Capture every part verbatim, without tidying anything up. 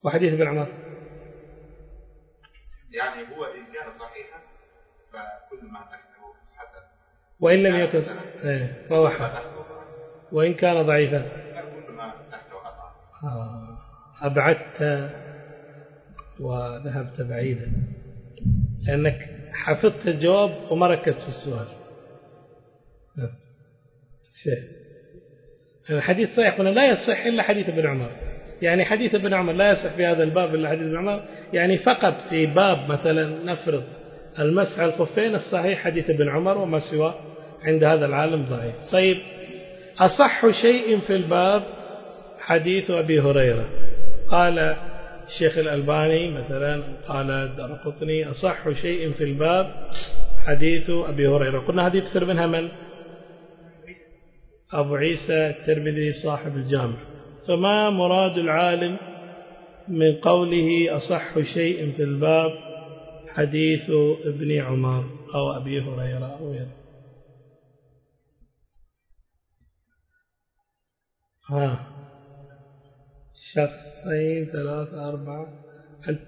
وحديث ابن عمر يعني هو إن كان صحيحا فكل ما تحته حسن، وإن لم يكن فهو حسن، وإن كان ضعيفا كل ما تحته خطأ. آه. أبعدت وذهبت بعيدا لأنك حفظت الجواب وما ركزت في السؤال. شيء الحديث صحيح قلنا لا يصح إلا حديث ابن عمر، يعني حديث ابن عمر لا يصح في هذا الباب إلا حديث ابن عمر، يعني فقط في باب مثلا نفرض المسح الخفين الصحيح حديث ابن عمر وما سواه عند هذا العالم ضعيف. طيب أصح شيء في الباب حديث أبي هريرة، قال الشيخ الألباني مثلا، قال الدارقطني أصح شيء في الباب حديث أبي هريرة. قلنا هذه يكثر منها من؟ أبو عيسى الترمذي صاحب الجامع. فما مراد العالم من قوله أصح شيء في الباب حديث ابن عمر أو أبي هريرة أو غيره؟ ها شخصين ثلاثة أربعة هل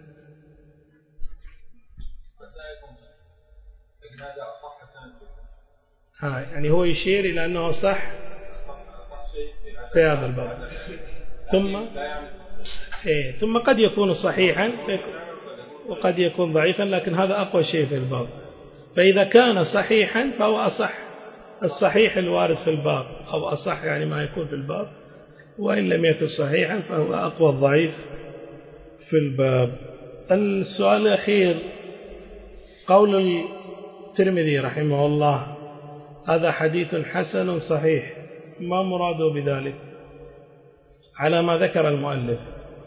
ها يعني هو يشير إلى أنه صح في هذا الباب، ثم إيه ثم قد يكون صحيحا وقد يكون ضعيفا، لكن هذا أقوى شيء في الباب. فإذا كان صحيحا فهو أصح الصحيح الوارد في الباب، أو أصح يعني ما يكون في الباب، وإن لم يكن صحيحا فهو أقوى الضعيف في الباب. السؤال الأخير، قول الترمذي رحمه الله هذا حديث حسن صحيح، ما مراده بذلك على ما ذكر المؤلف؟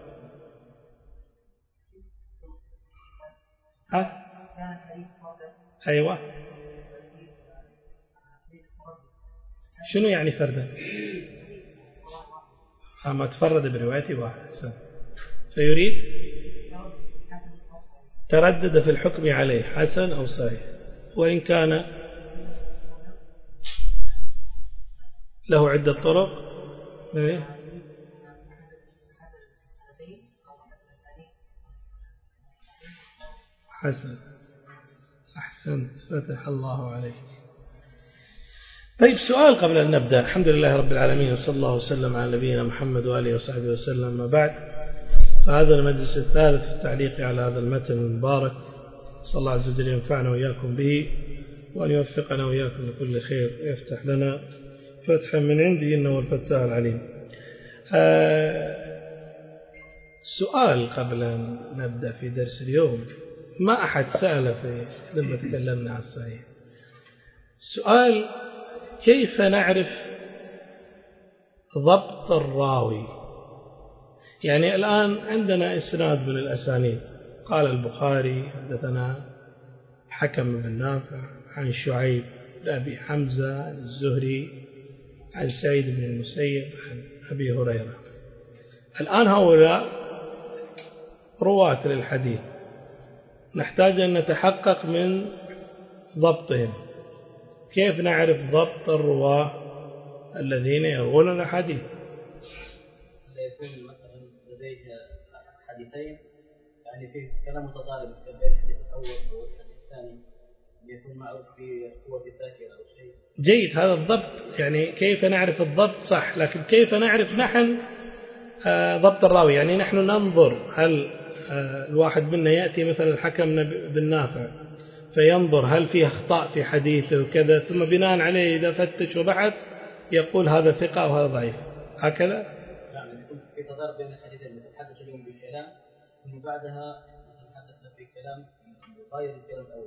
ها؟ أيوة، شنو يعني فردا؟ أما تفرد برواية واحد فيريد تردد في الحكم عليه حسن أو صحيح، وإن كان له عدة طرق. حسن، أحسنت، فتح الله عليك. طيب سؤال قبل أن نبدأ. الحمد لله رب العالمين، صلى الله وسلم على نبينا محمد وآله وصحبه وسلم، ما بعد، فهذا المجلس الثالث في التعليق على هذا المتن المبارك، صلى الله عز وجل ينفعنا وإياكم به، وأن يوفقنا وإياكم لكل خير، ويفتح لنا فتحا من عنده إنه الفتاح العليم. آه سؤال قبل أن نبدأ في درس اليوم، ما أحد سأل في لما تكلمنا عن الصحيح. سؤال: كيف نعرف ضبط الراوي؟ يعني الآن عندنا إسناد من الأسانيد، قال البخاري حدثنا حكم بن نافع عن شعيب لأبي حمزة عن الزهري عن سعيد بن المسيب عن أبي هريرة. الآن هؤلاء رواة للحديث، نحتاج أن نتحقق من ضبطهم. كيف نعرف ضبط الرواة الذين يروون الحديث؟ يكون مثلا لديه حديثين يعني في كلام متضارب بين الحديث الأول والحديث الثاني، يكون معروف في قوة الذاكرة أو شيء. جيد، هذا الضبط. يعني كيف نعرف الضبط صح، لكن كيف نعرف نحن ضبط الراوي؟ يعني نحن ننظر هل الواحد منا يأتي مثلا الحكم بن نافع فينظر هل فيه أخطاء في حديثه وكذا، ثم بناء عليه إذا فتش وبحث يقول هذا ثقة وهذا ضعيف، هكذا؟ نعم، يكون في تضارب بين الحديثين، نتحدث اليوم بكلام ثم بعدها نتحدث في كلام غير الكلام الأول.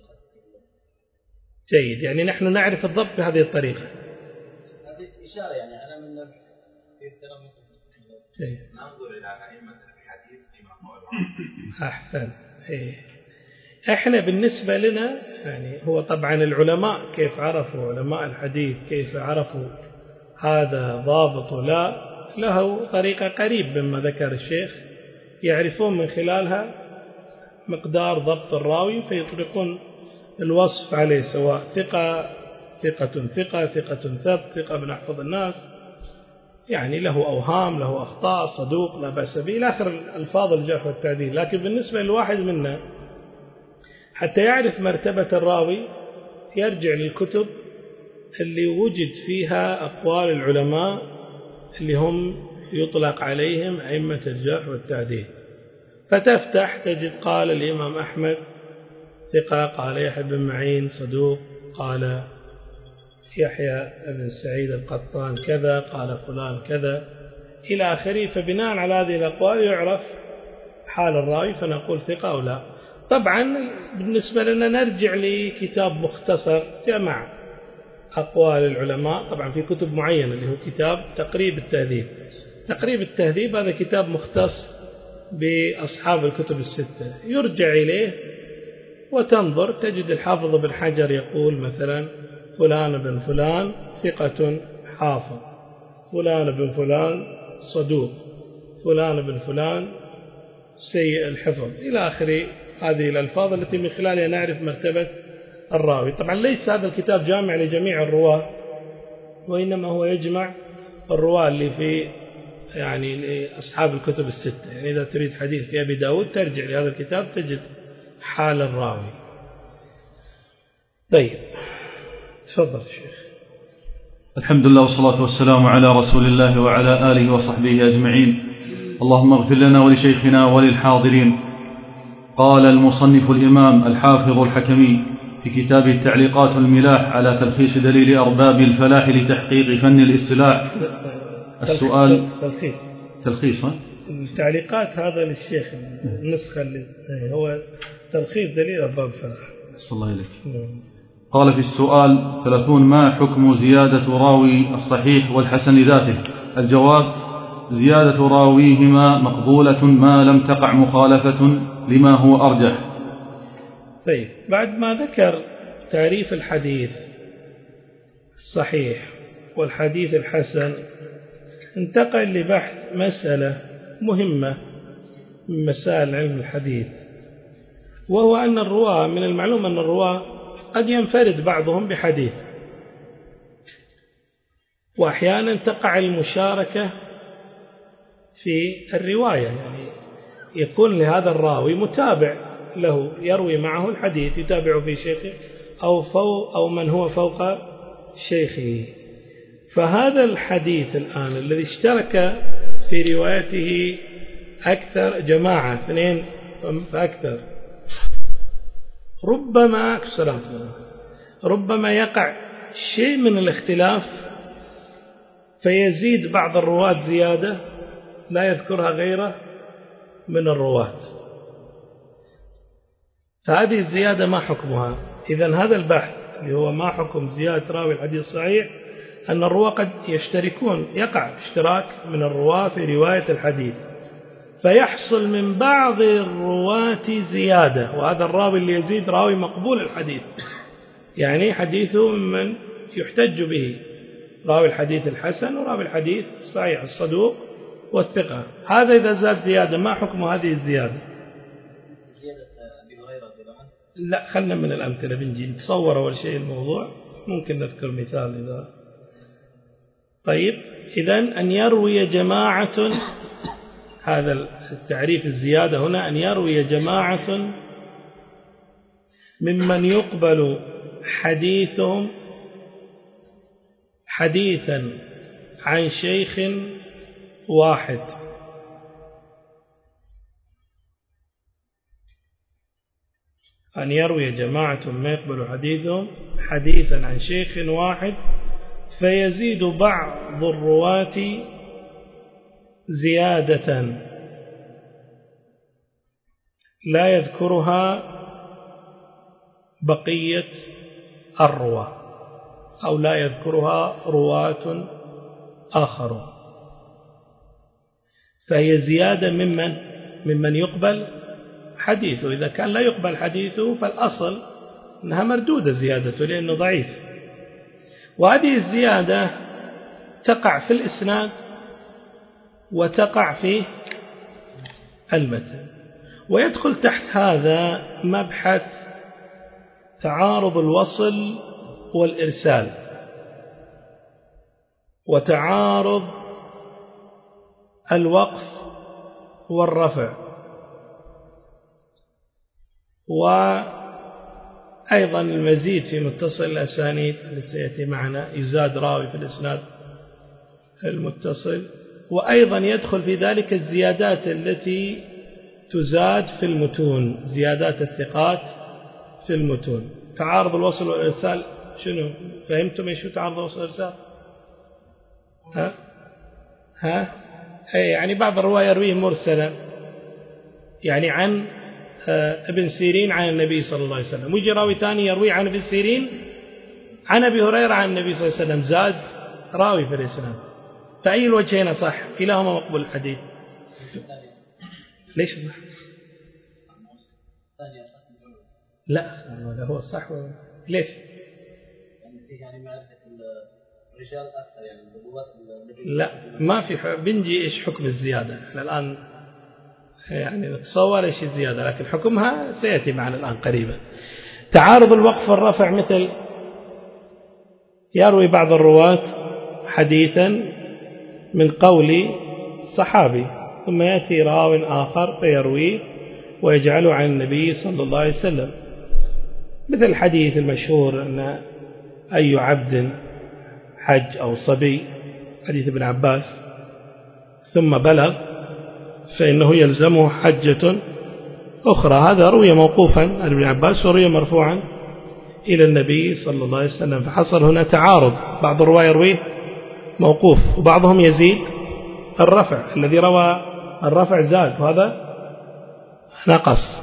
جيد، يعني نحن نعرف الضبط بهذه الطريقة. هذه إشارة يعني على من في الكلام. جيد، ننظر إلى أئمة الحديث فيما قالوا. أحسن. إيه. إحنا بالنسبة لنا يعني هو طبعا العلماء كيف عرفوا، علماء الحديث كيف عرفوا هذا ضابط ولا، له طريقة قريب مما ذكر الشيخ، يعرفون من خلالها مقدار ضبط الراوي فيطلقون الوصف عليه، سواء ثقة ثقة ثقة ثقة ثبت ثقة بنحفظ الناس يعني له أوهام، له أخطاء، صدوق لا بأس به إلى آخر الألفاظ الجرح والتعديل. لكن بالنسبة للواحد منا حتى يعرف مرتبة الراوي يرجع للكتب اللي وجد فيها أقوال العلماء اللي هم يطلق عليهم أئمة الجرح والتعديل، فتفتح تجد قال الإمام أحمد ثقة، قال يحيى بن معين صدوق، قال يحيى بن سعيد القطان كذا، قال فلان كذا إلى آخره. فبناء على هذه الأقوال يعرف حال الراوي فنقول ثقة أو لا. طبعا بالنسبة لنا نرجع لكتاب مختصر جمع أقوال العلماء، طبعا في كتب معينة اللي هو كتاب تقريب التهذيب. تقريب التهذيب هذا كتاب مختص بأصحاب الكتب الستة، يرجع إليه وتنظر تجد الحافظ بن حجر يقول مثلا فلان بن فلان ثقة حافظ، فلان بن فلان صدوق، فلان بن فلان سيء الحفظ إلى آخر هذه الألفاظ التي من خلالها نعرف مرتبة الراوي. طبعا ليس هذا الكتاب جامع لجميع الرواة، وإنما هو يجمع الرواة اللي في يعني أصحاب الكتب الستة. يعني إذا تريد حديث في أبي داود ترجع لهذا الكتاب تجد حال الراوي. طيب تفضل شيخ. الحمد لله والصلاة والسلام على رسول الله وعلى آله وصحبه أجمعين. اللهم اغفر لنا ولشيخنا وللحاضرين. قال المصنف الإمام الحافظ الحكمي في كتاب التعليقات الملاح على تلخيص دليل أرباب الفلاح لتحقيق فن الاصطلاح. السؤال تلخيص تلخيص التعليقات هذا للشيخ النسخة اللي هو تلخيص دليل أرباب الفلاح. صلى الله عليك. قال في السؤال ثلاثون: ما حكم زيادة راوي الصحيح والحسن ذاته؟ الجواب: زيادة راويهما مقبولة ما لم تقع مخالفة لما هو أرجح. طيب بعد ما ذكر تعريف الحديث الصحيح والحديث الحسن انتقل لبحث مسألة مهمة من مسائل علم الحديث، وهو أن الرواة من المعلوم أن الرواة قد ينفرد بعضهم بحديث، وأحيانا تقع المشاركة في الرواية، يعني يكون لهذا الراوي متابع له يروي معه الحديث، يتابع في شيخه أو, فوق أو من هو فوق شيخه. فهذا الحديث الآن الذي اشترك في روايته أكثر جماعة اثنين فأكثر، ربما ربما يقع شيء من الاختلاف فيزيد بعض الرواة زيادة لا يذكرها غيره من الرواة، فهذه الزيادة ما حكمها؟ إذن هذا البحث اللي هو ما حكم زيادة راوي الحديث الصحيح، أن الرواة قد يشتركون، يقع اشتراك من الرواة في رواية الحديث، فيحصل من بعض الرواة زيادة، وهذا الراوي اللي يزيد راوي مقبول الحديث، يعني حديثه ممن يحتج به، راوي الحديث الحسن وراوي الحديث الصحيح الصدوق والثقة. هذا إذا زاد زيادة ما حكم هذه الزيادة؟ لا خلنا من الأمثلة بنجي نتصور أول شيء الموضوع، ممكن نذكر مثال إذا. طيب إذن أن يروي جماعة، هذا التعريف الزيادة هنا، أن يروي جماعة ممن يقبل حديثهم حديثا عن شيخ واحد، أن يروي جماعة ما يقبل حديثهم حديثا عن شيخ واحد فيزيد بعض الرواة زيادة لا يذكرها بقية الرواة أو لا يذكرها رواة آخرون، فهي زيادة ممن ممن يقبل حديثه. إذا كان لا يقبل حديثه فالأصل أنها مردودة زيادته لأنه ضعيف، وهذه الزيادة تقع في الإسناد وتقع في المتن، ويدخل تحت هذا مبحث تعارض الوصل والإرسال وتعارض الوقف والرفع، وأيضا المزيد في متصل الأسانيد التي سيأتي معنا، يزاد راوي في الإسناد المتصل، وأيضا يدخل في ذلك الزيادات التي تزاد في المتون، زيادات الثقات في المتون. تعارض الوصل والإرسال، شنو فهمتم ايش تعارض الوصل والإرسال؟ ها ها أي يعني بعض الرواة يرويه مرسلا، يعني عن ابن سيرين عن النبي صلى الله عليه وسلم، ويجي راوي ثاني يروي عن ابن سيرين عن أبي هريرة عن النبي صلى الله عليه وسلم، زاد راوي في الإسناد. فأي الوجهين صح؟ كلاهما مقبول الحديث. ليش صح؟ لا هو الصح. ليش؟ يعني معرفة الرجال أكثر، يعني النبوات. لا ما في بنجي إيش حكم الزيادة. احنا الآن يعني نتصور إيش الزيادة، لكن حكمها سيأتي معنا الآن قريبا. تعارض الوقف والرفع، مثل يروي بعض الرواة حديثا من قول صحابي ثم يأتي راو آخر فيرويه ويجعله عن النبي صلى الله عليه وسلم، مثل الحديث المشهور أن أي عبد حج أو صبي، حديث ابن عباس، ثم بلغ فإنه يلزمه حجة أخرى. هذا روي موقوفا عن ابن عباس وروي مرفوعا إلى النبي صلى الله عليه وسلم، فحصل هنا تعارض، بعض الرواة يرويه موقوف وبعضهم يزيد الرفع، الذي روى الرفع زاد وهذا نقص.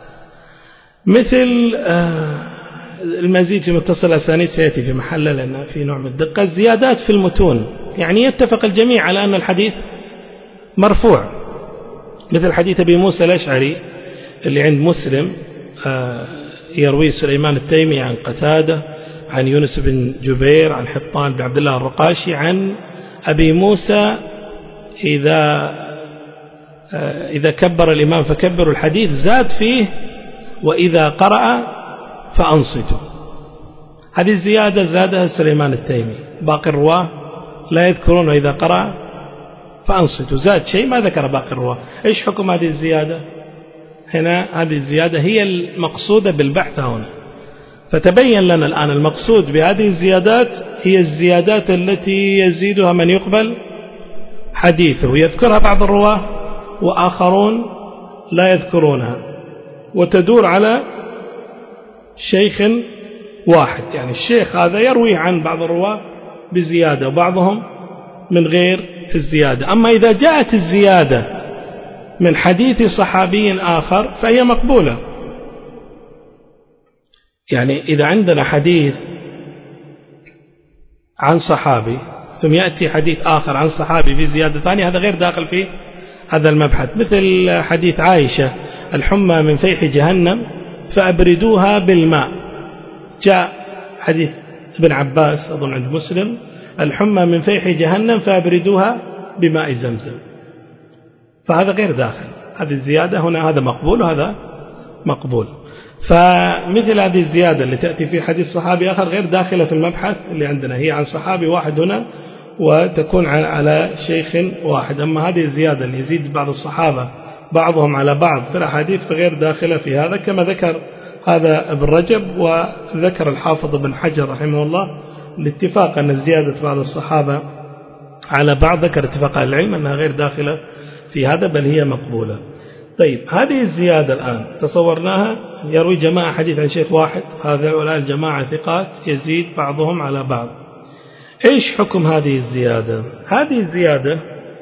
مثل المزيد في متصل الأسانيد سيأتي في محله لأن في نوع من الدقة. الزيادات في المتون، يعني يتفق الجميع على أن الحديث مرفوع، مثل حديث أبي موسى الأشعري اللي عند مسلم، يروي سليمان التيمي عن قتادة عن يونس بن جبير عن حطان بن عبد الله الرقاشي عن أبي موسى إذا إذا كبر الإمام فكبروا. الحديث زاد فيه وإذا قرأ فأنصتوا. هذه الزيادة زادها سليمان التيمي، باقي الرواه لا يذكرون وإذا قرأ فأنصتوا، زاد شيء ما ذكر باقي الرواه. إيش حكم هذه الزيادة هنا؟ هذه الزيادة هي المقصودة بالبحث هنا، فتبين لنا الآن المقصود بهذه الزيادات هي الزيادات التي يزيدها من يقبل حديثه، يذكرها بعض الرواه وآخرون لا يذكرونها، وتدور على شيخ واحد، يعني الشيخ هذا يروي عن بعض الرواه بزيادة وبعضهم من غير الزيادة. أما إذا جاءت الزيادة من حديث صحابي آخر فهي مقبولة، يعني إذا عندنا حديث عن صحابي ثم يأتي حديث آخر عن صحابي في زيادة ثانية، هذا غير داخل في هذا المبحث. مثل حديث عائشة الحمى من فيح جهنم فأبردوها بالماء، جاء حديث ابن عباس أظن عند مسلم الحمى من فيح جهنم فأبردوها بماء زمزم، فهذا غير داخل. هذه الزيادة هنا هذا مقبول وهذا مقبول. فمثل هذه الزيادة اللي تأتي في حديث صحابي آخر غير داخلة في المبحث اللي عندنا، هي عن صحابي واحد هنا وتكون على شيخ واحد. أما هذه الزيادة اللي يزيد بعض الصحابة بعضهم على بعض في الأحاديث فغير داخلة في هذا، كما ذكر هذا ابن رجب وذكر الحافظ بن حجر رحمه الله الاتفاق أن زيادة بعض الصحابة على بعض، ذكر اتفاق العلم أنها غير داخلة في هذا بل هي مقبولة. طيب هذه الزيادة الآن تصورناها يروي جماعة حديث عن شيخ واحد، هذا ولا الجماعة ثقات يزيد بعضهم على بعض. إيش حكم هذه الزيادة؟ هذه الزيادة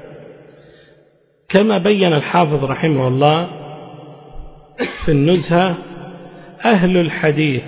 كما بين الحافظ رحمه الله في النزهة، أهل الحديث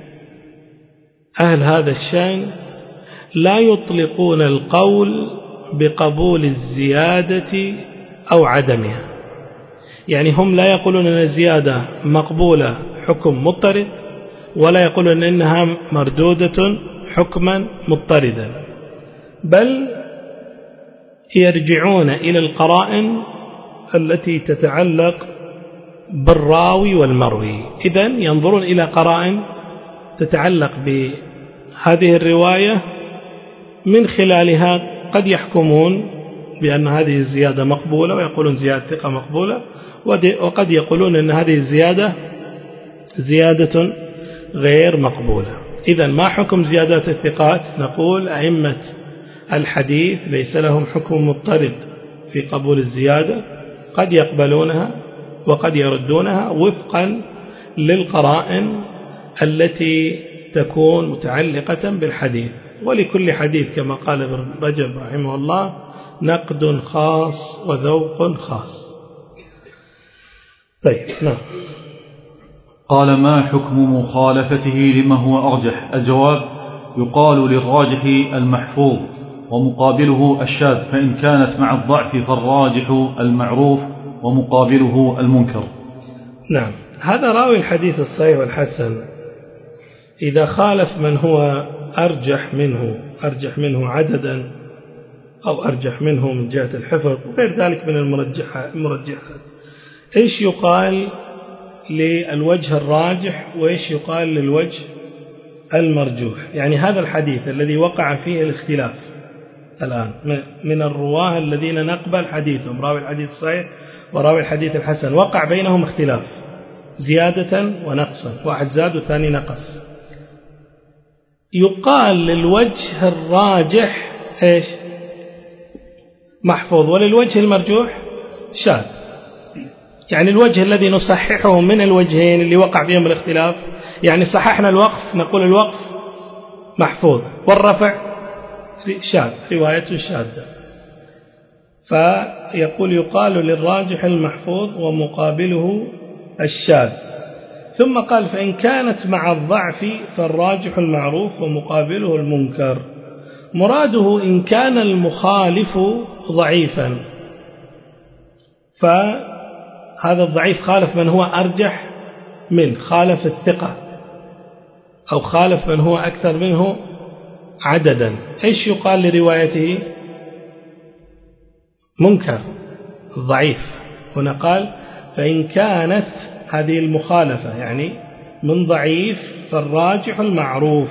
أهل هذا الشأن لا يطلقون القول بقبول الزيادة أو عدمها، يعني هم لا يقولون أن الزيادة مقبولة حكم مضطرد، ولا يقولون أنها مردودة حكما مضطردا، بل يرجعون إلى القرائن التي تتعلق بالراوي والمروي. إذن ينظرون إلى قرائن تتعلق بهذه الرواية، من خلالها قد يحكمون بأن هذه الزيادة مقبولة ويقولون زيادة ثقة مقبولة، وقد يقولون أن هذه الزيادة زيادة غير مقبولة. إذن ما حكم زيادات الثقات؟ نقول أئمة الحديث ليس لهم حكم مضطرد في قبول الزيادة، قد يقبلونها وقد يردونها وفقا للقرائن التي تكون متعلقة بالحديث، ولكل حديث كما قال ابن رجب رحمه الله نقد خاص وذوق خاص. طيب نعم. قال ما حكم مخالفته لما هو أرجح؟ الجواب يقال للراجح المحفوظ ومقابله الشاذ، فإن كانت مع الضعف فالراجح المعروف ومقابله المنكر. نعم، هذا راوي الحديث الصحيح والحسن إذا خالف من هو أرجح منه أرجح منه عددا أو أرجح منه من جهة الحفظ وغير ذلك من المرجحات، إيش يقال للوجه الراجح وإيش يقال للوجه المرجوح؟ يعني هذا الحديث الذي وقع فيه الاختلاف الآن من الرواه الذين نقبل حديثهم، راوي الحديث الصحيح وراوي الحديث الحسن، وقع بينهم اختلاف زيادة ونقصا، واحد زاد والثاني نقص، يقال للوجه الراجح إيش؟ محفوظ، وللوجه المرجوح شاذ. يعني الوجه الذي نصححه من الوجهين اللي وقع فيهم الاختلاف، يعني صححنا الوقف نقول الوقف محفوظ والرفع شاذ، روايته شاذة، فيقول يقال للراجح المحفوظ ومقابله الشاذ. ثم قال فإن كانت مع الضعف فالراجح المعروف ومقابله المنكر. مراده إن كان المخالف ضعيفا فهذا الضعيف خالف من هو أرجح منه، خالف الثقة أو خالف من هو أكثر منه عددا، إيش يقال لروايته؟ منكر ضعيف. هنا قال فإن كانت هذه المخالفة يعني من ضعيف فالراجح المعروف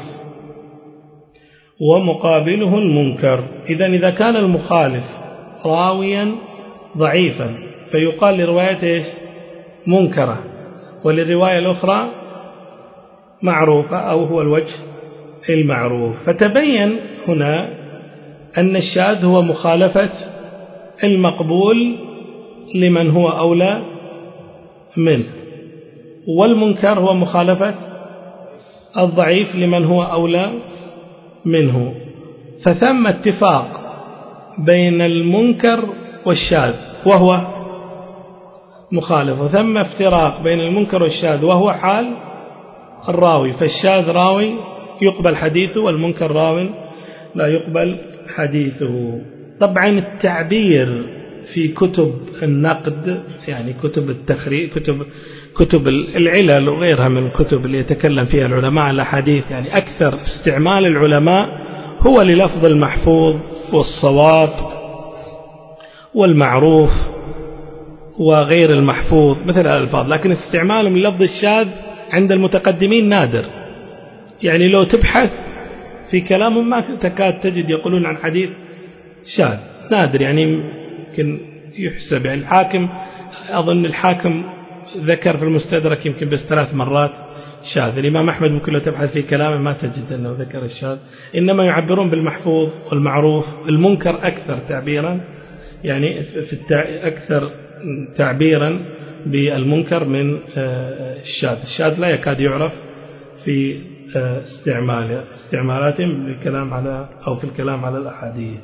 ومقابله المنكر. إذن إذا كان المخالف راويا ضعيفا فيقال لروايته منكرة، وللرواية الأخرى معروفة أو هو الوجه المعروف. فتبين هنا أن الشاذ هو مخالفة المقبول لمن هو أولى منه، والمنكر هو مخالفة الضعيف لمن هو أولى منه. فثم اتفاق بين المنكر والشاذ وهو مخالف، وثم افتراق بين المنكر والشاذ وهو حال الراوي، فالشاذ راوي يقبل حديثه والمنكر راوي لا يقبل حديثه. طبعا التعبير في كتب النقد يعني كتب التخريج كتب كتب العلل وغيرها من الكتب اللي يتكلم فيها العلماء على الحديث، يعني أكثر استعمال العلماء هو للفظ المحفوظ والصواب والمعروف وغير المحفوظ مثل الألفاظ، لكن استعمالهم للفظ الشاذ عند المتقدمين نادر. يعني لو تبحث في كلامهم ما تكاد تجد يقولون عن حديث شاذ، نادر، يعني يمكن يحسب. يعني الحاكم أظن الحاكم ذكر في المستدرك يمكن بس ثلاث مرات شاذ. الإمام أحمد ممكن لو تبحث في كلامه ما تجد أنه ذكر الشاذ، إنما يعبرون بالمحفوظ والمعروف. المنكر أكثر تعبيرا، يعني في التع... أكثر تعبيرا بالمنكر من الشاذ. الشاذ لا يكاد يعرف في استعماله استعمالاتهم بالكلام على أو في الكلام على الأحاديث.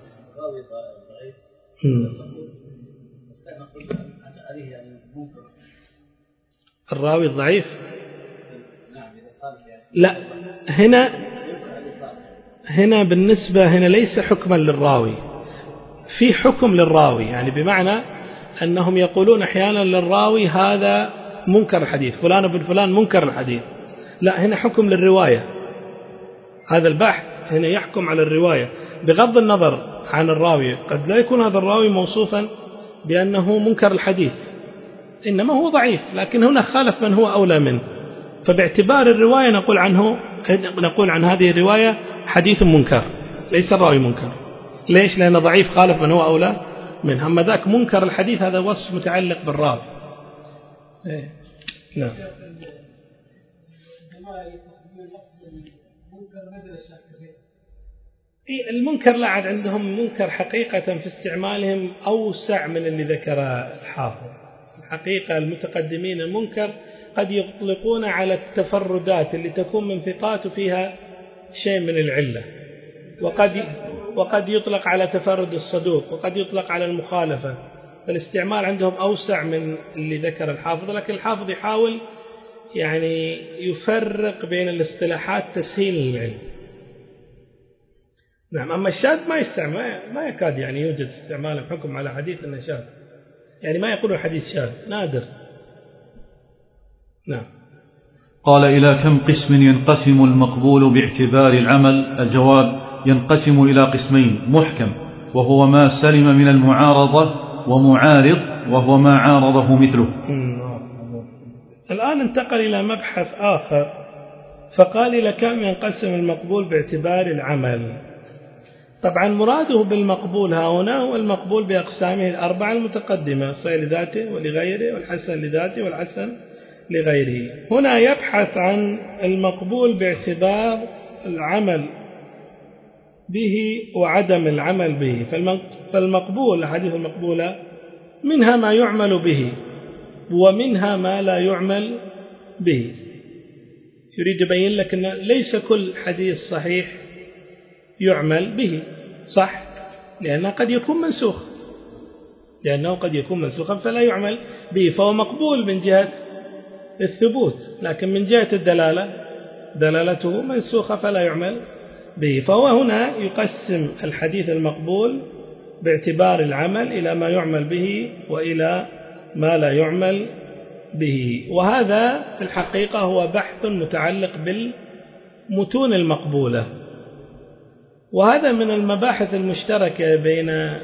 الراوي الضعيف لا، هنا هنا بالنسبة هنا ليس حكما للراوي، في حكم للراوي، يعني بمعنى أنهم يقولون أحيانا للراوي هذا منكر الحديث، فلان بن فلان منكر الحديث. لا، هنا حكم للرواية. هذا البحث هنا يحكم على الرواية بغض النظر عن الراوي. قد لا يكون هذا الراوي موصوفا بأنه منكر الحديث، إنما هو ضعيف، لكن هنا خالف من هو أولى منه، فباعتبار الرواية نقول عنه نقول عن هذه الرواية حديث منكر، ليس الراوي منكر. ليش؟ لأنه ضعيف خالف من هو أولى منه. أما ذاك منكر الحديث هذا وصف متعلق بالراوي. إيه. نعم. المنكر لا عاد عندهم منكر حقيقة في استعمالهم أوسع من اللي ذكر الحافظ. الحقيقة المتقدمين المنكر قد يطلقون على التفردات اللي تكون من ثقات فيها شيء من العلة، وقد وقد يطلق على تفرد الصدوق، وقد يطلق على المخالفة. فالاستعمال عندهم أوسع من اللي ذكر الحافظ، لكن الحافظ يحاول يعني يفرق بين الاصطلاحات تسهيل للعلم. نعم. أما الشاذ ما يستعمل، ما يكاد يعني يوجد استعمال بحكم على حديث أنه شاذ، يعني ما يقولوا حديث شاذ، نادر. نعم. قال: إلى كم قسم ينقسم المقبول باعتبار العمل؟ الجواب: ينقسم إلى قسمين: محكم وهو ما سلم من المعارضة، ومعارض وهو ما عارضه مثله. الآن انتقل إلى مبحث آخر، فقال: إلى كم ينقسم المقبول باعتبار العمل. طبعا مراده بالمقبول ها هنا هو المقبول بأقسامه الأربعة المتقدمة: صحيح لذاته ولغيره، والحسن لذاته والحسن لغيره. هنا يبحث عن المقبول باعتبار العمل به وعدم العمل به. فالمقبول، الأحاديث المقبولة منها ما يعمل به ومنها ما لا يعمل به. يريد يبين لك أن ليس كل حديث صحيح يعمل به، صح؟ لأنه قد يكون منسوخ، لأنه قد يكون منسوخا فلا يعمل به، فهو مقبول من جهة الثبوت، لكن من جهة الدلالة دلالته منسوخة فلا يعمل به. فهو هنا يقسم الحديث المقبول باعتبار العمل إلى ما يعمل به وإلى ما لا يعمل به. وهذا في الحقيقة هو بحث متعلق بالمتون المقبولة، وهذا من المباحث المشتركة بين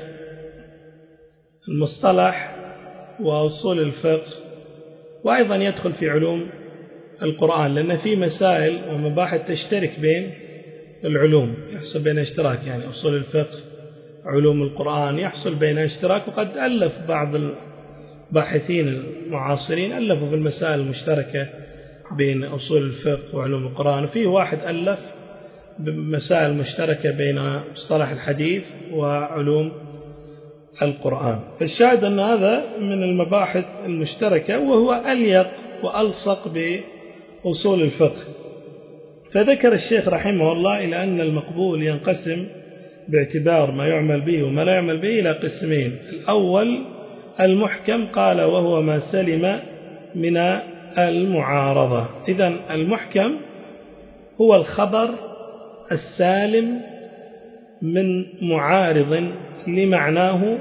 المصطلح وأصول الفقه، وأيضا يدخل في علوم القرآن، لأن في مسائل ومباحث تشترك بين العلوم، يحصل بين اشتراك، يعني أصول الفقه علوم القرآن يحصل بين اشتراك. وقد ألف بعض الباحثين المعاصرين ألفوا في المسائل المشتركة بين أصول الفقه وعلوم القرآن، وفيه واحد ألف بمسائل مشتركة بين مصطلح الحديث وعلوم القرآن. فالشاهد أن هذا من المباحث المشتركة، وهو أليق وألصق بأصول الفقه. فذكر الشيخ رحمه الله إلى أن المقبول ينقسم باعتبار ما يعمل به وما لا يعمل به إلى قسمين. الأول المحكم، قال: وهو ما سلم من المعارضة. إذن المحكم هو الخبر السالم من معارض لمعناه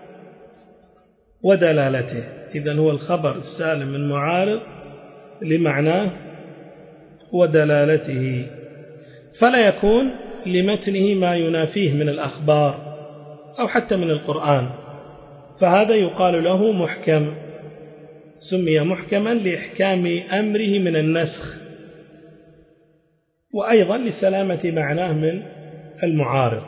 ودلالته. إذن هو الخبر السالم من معارض لمعناه ودلالته، فلا يكون لمتنه ما ينافيه من الأخبار أو حتى من القرآن، فهذا يقال له محكم. سمي محكما لإحكام أمره من النسخ، وأيضا لسلامة معناه من المعارض،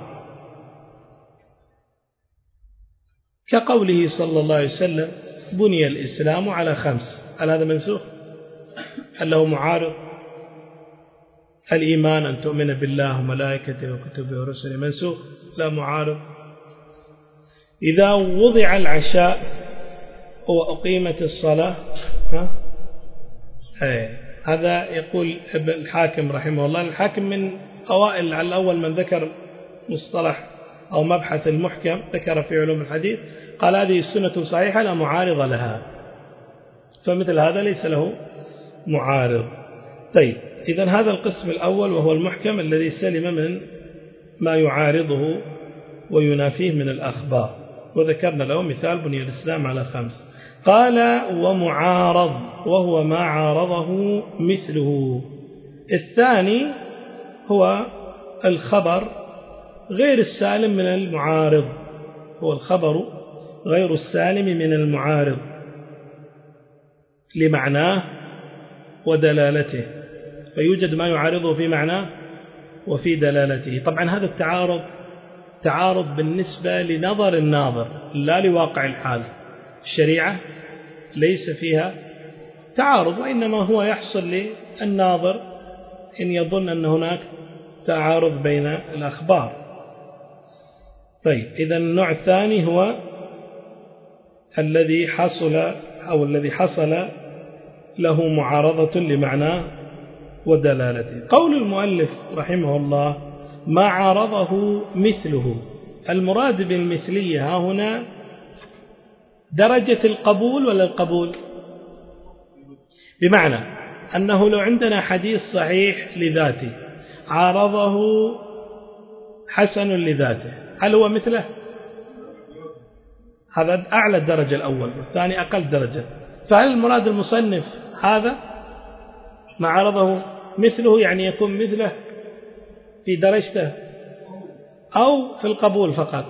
كقوله صلى الله عليه وسلم: بني الإسلام على خمس. هل هذا منسوخ؟ هل له معارض؟ الإيمان أن تؤمن بالله وملائكته وكتبه ورسله، منسوخ؟ لا معارض. إذا وضع العشاء وأقيمت الصلاة، ها؟ أي. هذا يقول الحاكم رحمه الله. الحاكم من أوائل على الأول من ذكر مصطلح أو مبحث المحكم، ذكر في علوم الحديث، قال: هذه السنة صحيحة لا معارض لها. فمثل هذا ليس له معارض. طيب، إذن هذا القسم الأول وهو المحكم الذي سلم من ما يعارضه وينافيه من الأخبار، وذكرنا له مثال: بني الإسلام على خمس. قال: ومعارض وهو ما عارضه مثله. الثاني هو الخبر غير السالم من المعارض، هو الخبر غير السالم من المعارض لمعناه ودلالته، فيوجد ما يعارضه في معناه وفي دلالته. طبعا هذا التعارض تعارض بالنسبة لنظر الناظر لا لواقع الحال. الشريعة ليس فيها تعارض، وإنما هو يحصل للناظر إن يظن أن هناك تعارض بين الأخبار. طيب، إذا النوع الثاني هو الذي حصل أو الذي حصل له معارضة لمعناه ودلالته. قول المؤلف رحمه الله ما عارضه مثله، المراد بالمثلية ها هنا درجة القبول ولا القبول؟ بمعنى أنه لو عندنا حديث صحيح لذاته عارضه حسن لذاته، هل هو مثله؟ هذا أعلى الدرجة الأول، والثاني أقل درجة. فهل المراد المصنف هذا ما عرضه مثله يعني يكون مثله في درجته أو في القبول فقط؟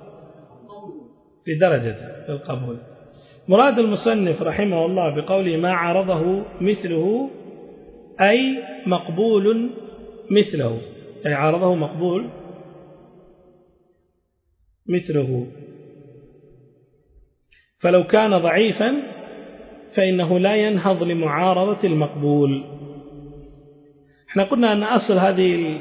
في درجته في القبول. مراد المصنف رحمه الله بقوله ما عرضه مثله أي مقبول مثله، أي عرضه مقبول مثله. فلو كان ضعيفا فإنه لا ينهض لمعارضة المقبول. احنا قلنا أن أصل هذه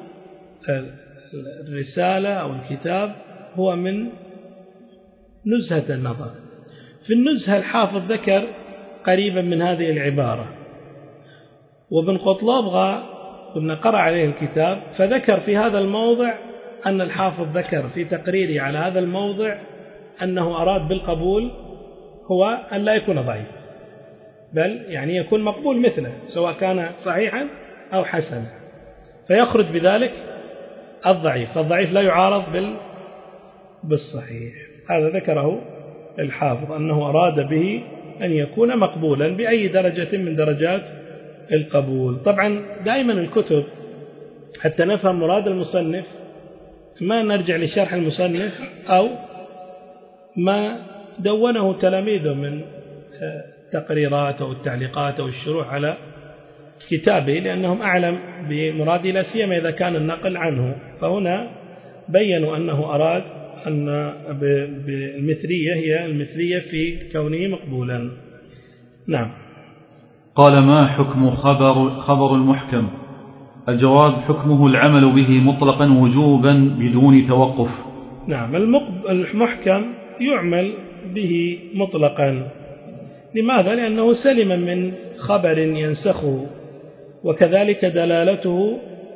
الرسالة أو الكتاب هو من نزهة النظر. في النزهة الحافظ ذكر قريبا من هذه العبارة، وابن قطلابغة قلنا قرأ عليه الكتاب فذكر في هذا الموضع أن الحافظ ذكر في تقريره على هذا الموضع أنه أراد بالقبول هو أن لا يكون ضعيف، بل يعني يكون مقبول مثله سواء كان صحيحا أو حسنا، فيخرج بذلك الضعيف، فالضعيف لا يعارض بال بالصحيح. هذا ذكره الحافظ أنه أراد به أن يكون مقبولا بأي درجة من درجات القبول. طبعا دائما الكتب حتى نفهم مراد المصنف ما نرجع لشرح المصنف أو ما دونه تلاميذه من تقريرات أو التعليقات أو الشروح على كتابه، لأنهم أعلم بمراده لا سيما إذا كان النقل عنه. فهنا بيّنوا أنه أراد أن بالمثلية هي المثلية في كونه مقبولا. نعم. قال ما حكم خبر, خبر المحكم؟ الجواب حكمه العمل به مطلقا وجوبا بدون توقف. نعم، المحكم يعمل به مطلقا. لماذا؟ لأنه سلم من خبر ينسخه، وكذلك دلالته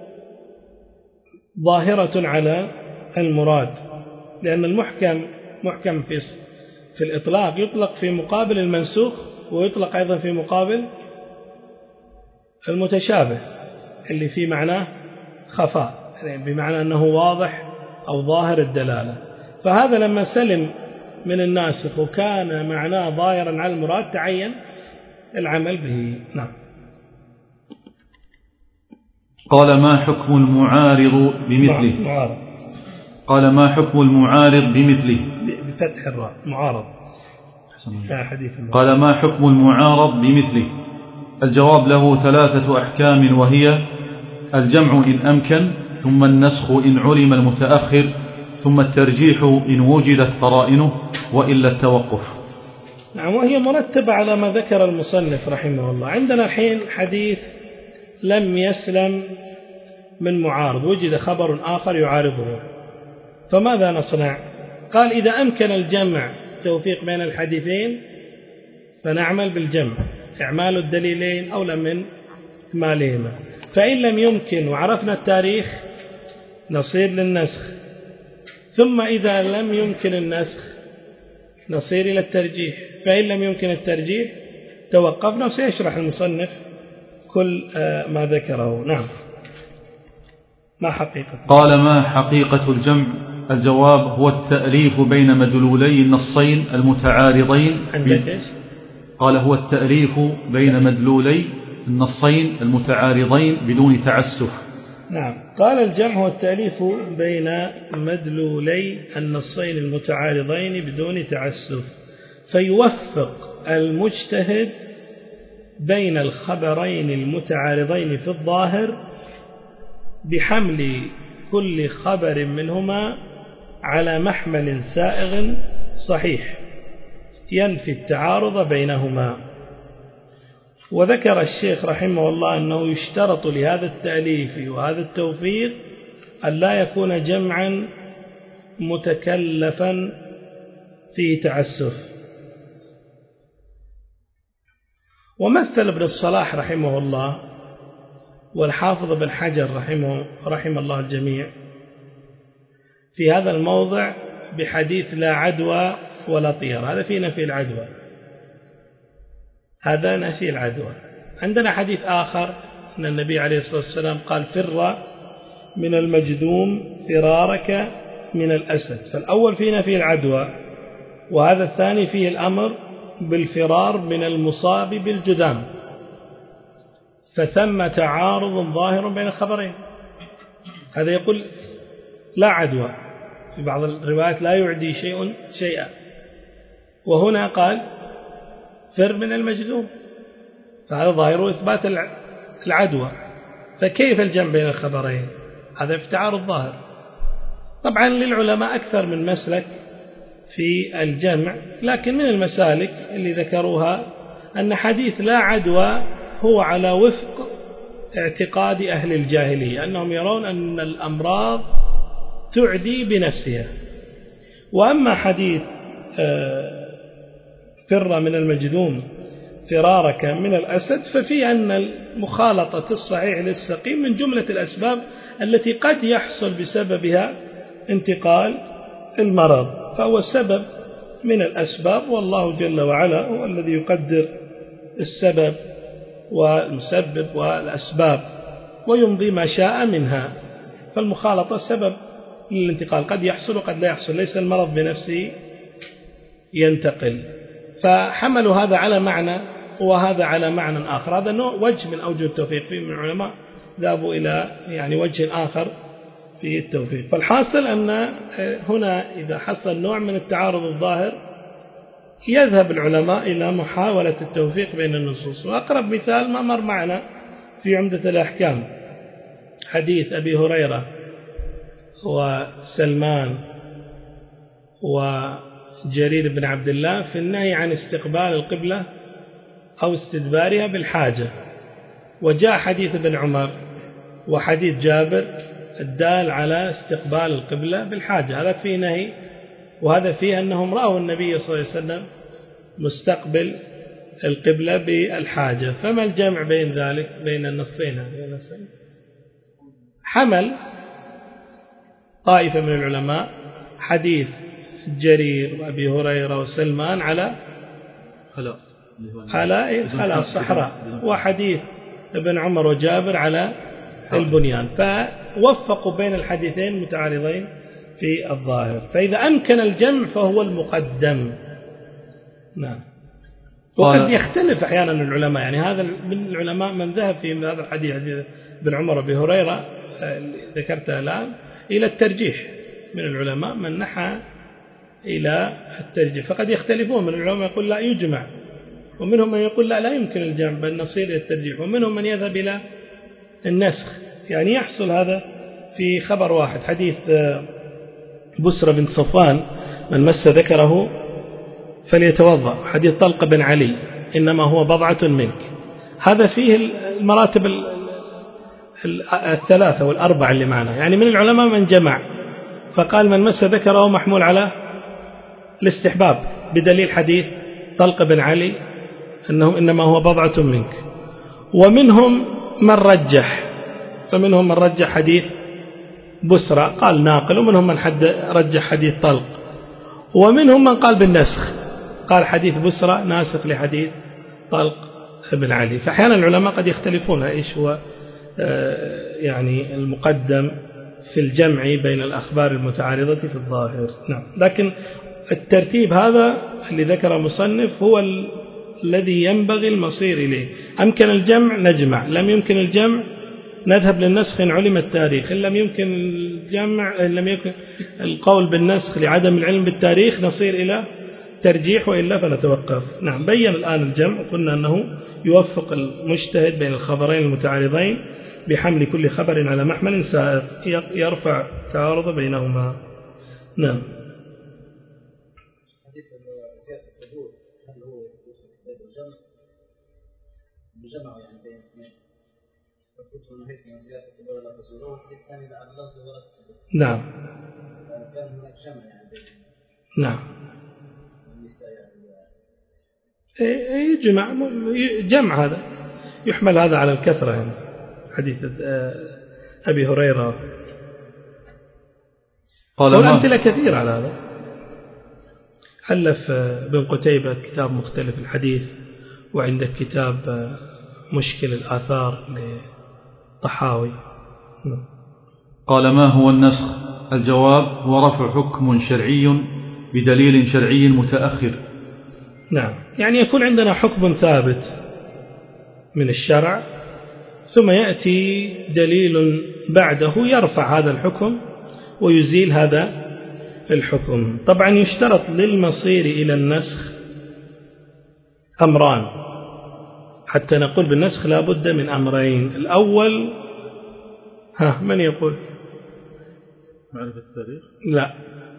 ظاهرة على المراد، لأن المحكم محكم في في الإطلاق يطلق في مقابل المنسوخ، ويطلق أيضا في مقابل المتشابه اللي في معناه خفاء، يعني بمعنى أنه واضح أو ظاهر الدلالة. فهذا لما سلم من الناسخ وكان معناه ظاهرا على المراد تعين العمل به. نعم. قال ما حكم المعارض بمثله؟ معارض. قال ما حكم المعارض بمثله بفتح الراء معارض. قال ما حكم المعارض بمثله؟ الجواب له ثلاثة أحكام، وهي الجمع إن أمكن، ثم النسخ إن علم المتأخر، ثم الترجيح إن وجدت قرائنه، وإلا التوقف. نعم، وهي مرتبة على ما ذكر المصنف رحمه الله. عندنا الحين حديث لم يسلم من معارض، وجد خبر آخر يعارضه، فماذا نصنع؟ قال إذا أمكن الجمع توفيق بين الحديثين فنعمل بالجمع، إعمال الدليلين أولى من إكمالهما. فإن لم يمكن وعرفنا التاريخ نصير للنسخ، ثم إذا لم يمكن النسخ نصير إلى الترجيح، فإن لم يمكن الترجيح توقفنا. وسيشرح المصنف كل ما ذكره. نعم. ما حقيقة؟ قال ما حقيقة الجمع؟ الجواب هو التأليف بين مدلولي النصين المتعارضين. عندك إيش؟ قال هو التأليف بين مدلولي النصين المتعارضين بدون تعسف. نعم. قال الجمع هو التأليف بين مدلولي النصين المتعارضين بدون تعسف، فيوفق المجتهد بين الخبرين المتعارضين في الظاهر بحمل كل خبر منهما على محمل سائغ صحيح ينفي التعارض بينهما. وذكر الشيخ رحمه الله أنه يشترط لهذا التأليف وهذا التوفيق أن لا يكون جمعا متكلفا فيه تعسف. ومثل ابن الصلاح رحمه الله والحافظ بن حجر رحمه رحم الله الجميع في هذا الموضع بحديث لا عدوى ولا طير. هذا في نفي العدوى، هذا نفي العدوى. عندنا حديث آخر أن النبي عليه الصلاة والسلام قال فر من المجذوم فرارك من الأسد. فالأول في نفي العدوى، وهذا الثاني فيه الأمر بالفرار من المصاب بالجذام، فثم تعارض ظاهر بين الخبرين. هذا يقول لا عدوى، في بعض الروايات لا يعدي شيء شيئا، وهنا قال فر من المجذوم، فهذا ظاهر إثبات العدوى. فكيف الجمع بين الخبرين؟ هذا في تعارض ظاهر. طبعا للعلماء أكثر من مسلك في الجمع، لكن من المسالك اللي ذكروها أن حديث لا عدوى هو على وفق اعتقاد أهل الجاهلية، أنهم يرون أن الأمراض تعدي بنفسها. وأما حديث فر من المجذوم فرارك من الأسد ففي أن المخالطة الصحيح للسقيم من جملة الأسباب التي قد يحصل بسببها انتقال المرض، فهو سبب من الأسباب، والله جل وعلا هو الذي يقدر السبب والمسبب والأسباب ويمضي ما شاء منها. فالمخالطة سبب للانتقال، قد يحصل وقد لا يحصل، ليس المرض بنفسه ينتقل. فحملوا هذا على معنى وهذا على معنى آخر. هذا نوع وجه من أوجه التوفيق. فيه من العلماء ذهبوا إلى يعني وجه آخر في التوفيق. فالحاصل أن هنا إذا حصل نوع من التعارض الظاهر يذهب العلماء إلى محاولة التوفيق بين النصوص. وأقرب مثال ما مر معنا في عمدة الأحكام، حديث أبي هريرة وسلمان وجرير بن عبد الله في النهي عن استقبال القبلة أو استدبارها بالحاجة. وجاء حديث ابن عمر وحديث جابر الدال على استقبال القبلة بالحاجة، هذا فيه نهي وهذا فيه أنهم رأوا النبي صلى الله عليه وسلم مستقبل القبلة بالحاجة. فما الجمع بين ذلك بين النصين؟ حمل طائفة من العلماء حديث جرير وأبي هريرة وسلمان على خلاء على خلاء الصحراء، وحديث ابن عمر وجابر على البنيان، فوفقوا بين الحديثين متعارضين في الظاهر. فإذا أمكن الجمع فهو المقدم. نعم. وقد يختلف أحيانا العلماء، يعني هذا من العلماء من ذهب في هذا الحديث حديث ابن عمر وأبي هريرة ذكرتها الآن إلى الترجيح، من العلماء من نحى إلى الترجيح. فقد يختلفون، من العلماء يقول لا يجمع، ومنهم من يقول لا لا يمكن الجمع بل نصير إلى الترجيح، ومنهم من يذهب إلى النسخ. يعني يحصل هذا في خبر واحد، حديث بسرة بن صفوان من مس ذكره فليتوضأ، حديث طلق بن علي إنما هو بضعة منك، هذا فيه المراتب الثلاثة والأربعة اللي معنا. يعني من العلماء من جمع فقال من مس ذكره محمول على الاستحباب بدليل حديث طلق بن علي أنه إنما هو بضعة منك. ومنهم من رجح، فمنهم من رجح حديث بسرة قال ناقل، ومنهم من حد رجح حديث طلق، ومنهم من قال بالنسخ قال حديث بسرة ناسخ لحديث طلق بن علي. فأحيانا العلماء قد يختلفون إيش هو يعني المقدم في الجمع بين الأخبار المتعارضة في الظاهر. نعم. لكن الترتيب هذا اللي ذكر مصنف هو الذي ينبغي المصير إليه. أمكن الجمع نجمع، لم يمكن الجمع نذهب للنسخ إن علم التاريخ، إن لم يمكن الجمع إن لم يمكن القول بالنسخ لعدم العلم بالتاريخ نصير إلى ترجيح، وإلا فنتوقف. نعم. بين الآن الجمع، قلنا أنه يوفق المجتهد بين الخبرين المتعارضين بحمل كل خبر على محمل سائغ يرفع تعارض بينهما. نعم. حديث زيادة القبور هل هو يدخل في الجمع؟ الجمع يعني بين اثنين. فكنت نهيت من زيادة القبور لا تزوروه، والحديث الثاني لا الله زورت. نعم. كان هناك جمع يعني بين. نعم. النساء يعني. جمع جمع هذا يحمل هذا على الكثرة يعني حديث أبي هريرة. والأمثلة كثيرة على هذا. ألف ابن قتيبة كتاب مختلف الحديث، وعندك كتاب مشكل الآثار لطحاوي. قال ما هو النسخ؟ الجواب هو رفع حكم شرعي بدليل شرعي متأخر. نعم، يعني يكون عندنا حكم ثابت من الشرع ثم يأتي دليل بعده يرفع هذا الحكم ويزيل هذا الحكم. طبعا يشترط للمصير إلى النسخ أمران حتى نقول بالنسخ لا بد من أمرين. الأول ها من يقول؟ معرفة التاريخ؟ لا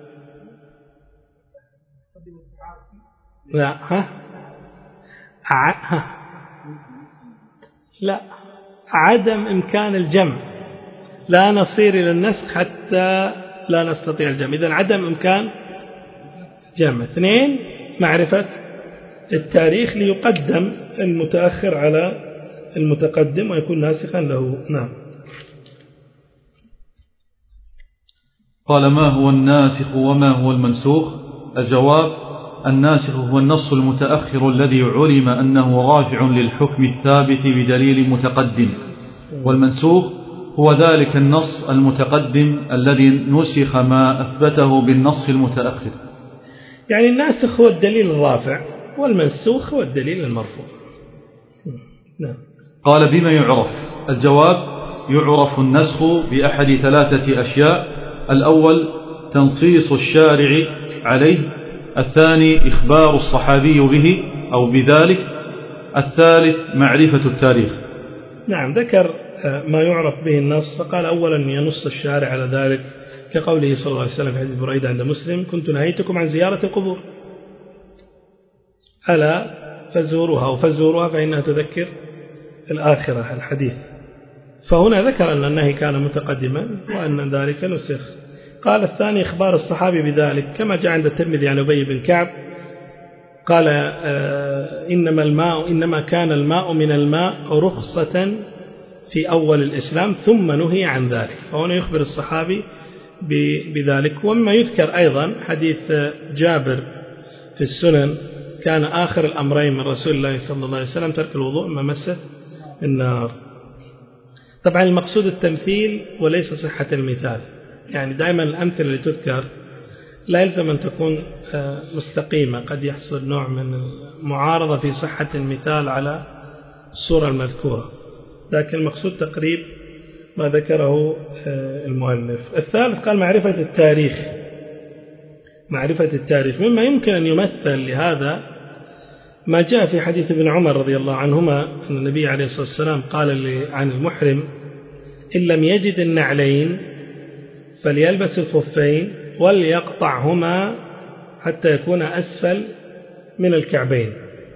لا ها ع... ها لا عدم إمكان الجمع، لا نصير إلى النسخ حتى لا نستطيع الجمع. إذن عدم إمكان جمع. اثنين معرفة التاريخ ليقدم المتأخر على المتقدم ويكون ناسخا له. نعم. قال ما هو الناسخ وما هو المنسوخ؟ الجواب الناسخ هو النص المتأخر الذي علم أنه رافع للحكم الثابت بدليل متقدم، والمنسوخ هو ذلك النص المتقدم الذي نسخ ما أثبته بالنص المتأخر. يعني الناسخ هو الدليل الرافع والمنسوخ هو الدليل المرفوع. نعم. قال بما يعرف؟ الجواب يعرف النسخ بأحد ثلاثة أشياء: الأول تنصيص الشارع عليه، الثاني إخبار الصحابي به أو بذلك، الثالث معرفة التاريخ. نعم، ذكر ما يعرف به النص فقال أولا ينص الشارع على ذلك كقوله صلى الله عليه وسلم في حديث بريدة عند مسلم: كنت نهيتكم عن زيارة القبور ألا فزوروها أو فزوروها فإنها تذكر الآخرة الحديث. فهنا ذكر أن النهي كان متقدما وأن ذلك نسخ. قال الثاني إخبار الصحابي بذلك كما جاء عند الترمذي عن أبي بن كعب قال إنما الماء إنما كان الماء من الماء رخصة في أول الإسلام ثم نهي عن ذلك. فهنا يخبر الصحابي بذلك. ومما يذكر أيضا حديث جابر في السنن: كان آخر الأمرين من رسول الله صلى الله عليه وسلم ترك الوضوء ما مست النار. طبعا المقصود التمثيل وليس صحة المثال، يعني دائما الأمثلة اللي تذكر لا يلزم أن تكون مستقيمة، قد يحصل نوع من المعارضة في صحة المثال على الصورة المذكورة، لكن المقصود تقريب ما ذكره المؤلف. الثالث قال معرفة التاريخ. معرفة التاريخ مما يمكن أن يمثل لهذا ما جاء في حديث ابن عمر رضي الله عنهما أن النبي عليه الصلاة والسلام قال عن المحرم: إن لم يجد النعلين فليلبس الخفين وليقطعهما حتى يكون أسفل من الكعبين،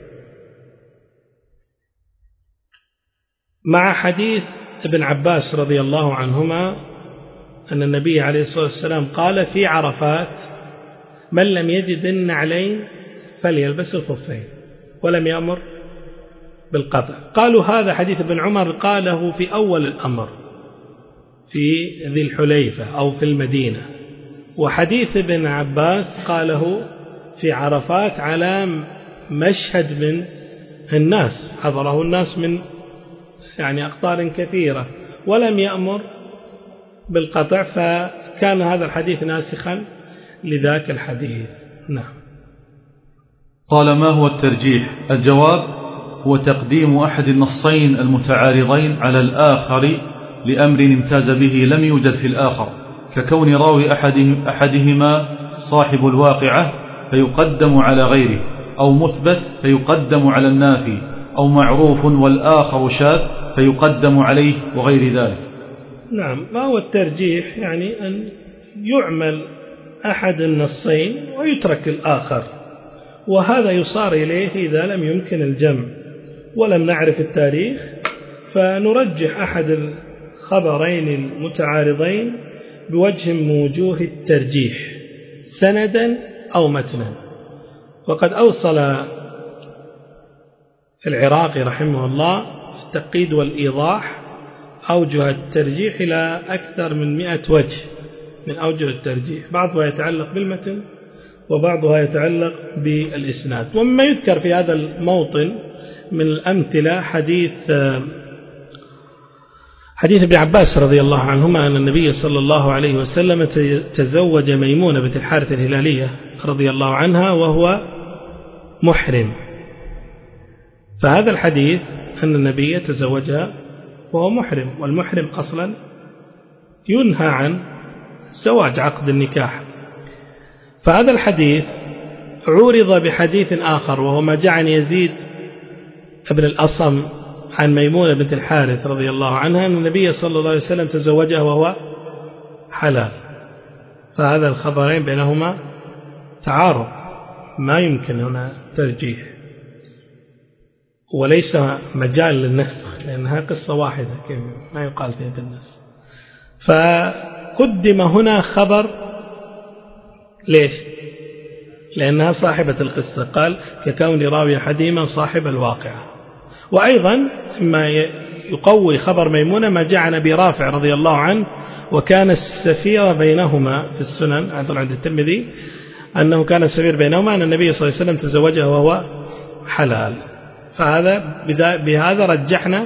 مع حديث ابن عباس رضي الله عنهما أن النبي عليه الصلاة والسلام قال في عرفات: من لم يجد النعلين فليلبس الخفين، ولم يأمر بالقطع. قالوا هذا حديث ابن عمر قاله في أول الأمر في ذي الحليفة أو في المدينة، وحديث ابن عباس قاله في عرفات على مشهد من الناس، حضره الناس من يعني أقطار كثيرة، ولم يأمر بالقطع، فكان هذا الحديث ناسخا لذاك الحديث. نعم. قال ما هو الترجيح؟ الجواب هو تقديم أحد النصين المتعارضين على الآخر لأمر امتاز به لم يوجد في الآخر، ككون راوي أحدهما صاحب الواقعة فيقدم على غيره، أو مثبت فيقدم على النافي، أو معروف والآخر شاذ فيقدم عليه وغير ذلك. نعم. ما هو الترجيح؟ يعني أن يعمل أحد النصين ويترك الآخر، وهذا يصار إليه إذا لم يمكن الجمع ولم نعرف التاريخ، فنرجح أحد الخبرين المتعارضين بوجه من وجوه الترجيح سندا أو متنا. وقد أوصل العراقي رحمه الله في التقييد والإيضاح أوجه الترجيح إلى أكثر من مئة وجه من أوجه الترجيح، بعضها يتعلق بالمتن وبعضها يتعلق بالإسناد. ومما يذكر في هذا الموطن من الأمثلة حديث حديث ابن عباس رضي الله عنهما أن النبي صلى الله عليه وسلم تزوج ميمونة بنت الحارث الهلالية رضي الله عنها وهو محرم. فهذا الحديث أن النبي تزوجها وهو محرم، والمحرم أصلا ينهى عن زواج عقد النكاح. فهذا الحديث عورض بحديث آخر وهو ما جاء عن يزيد ابن الأصم عن ميمونة بنت الحارث رضي الله عنها أن النبي صلى الله عليه وسلم تزوجها وهو حلال. فهذا الخبرين بينهما تعارض، ما يمكن هنا ترجيح، وليس مجال للنسخ لأنها قصة واحدة ما يقال فيها بالنسخ. فقدم هنا خبر ليش؟ لأنها صاحبة القصة، قال ككون راوي حديما صاحب الواقعة. وأيضا ما يقوي خبر ميمونة ما جاء عن أبي رافع رضي الله عنه وكان السفير بينهما في السنن عند الترمذي أنه كان السفير بينهما أن النبي صلى الله عليه وسلم تزوجها وهو حلال. فهذا بهذا رجحنا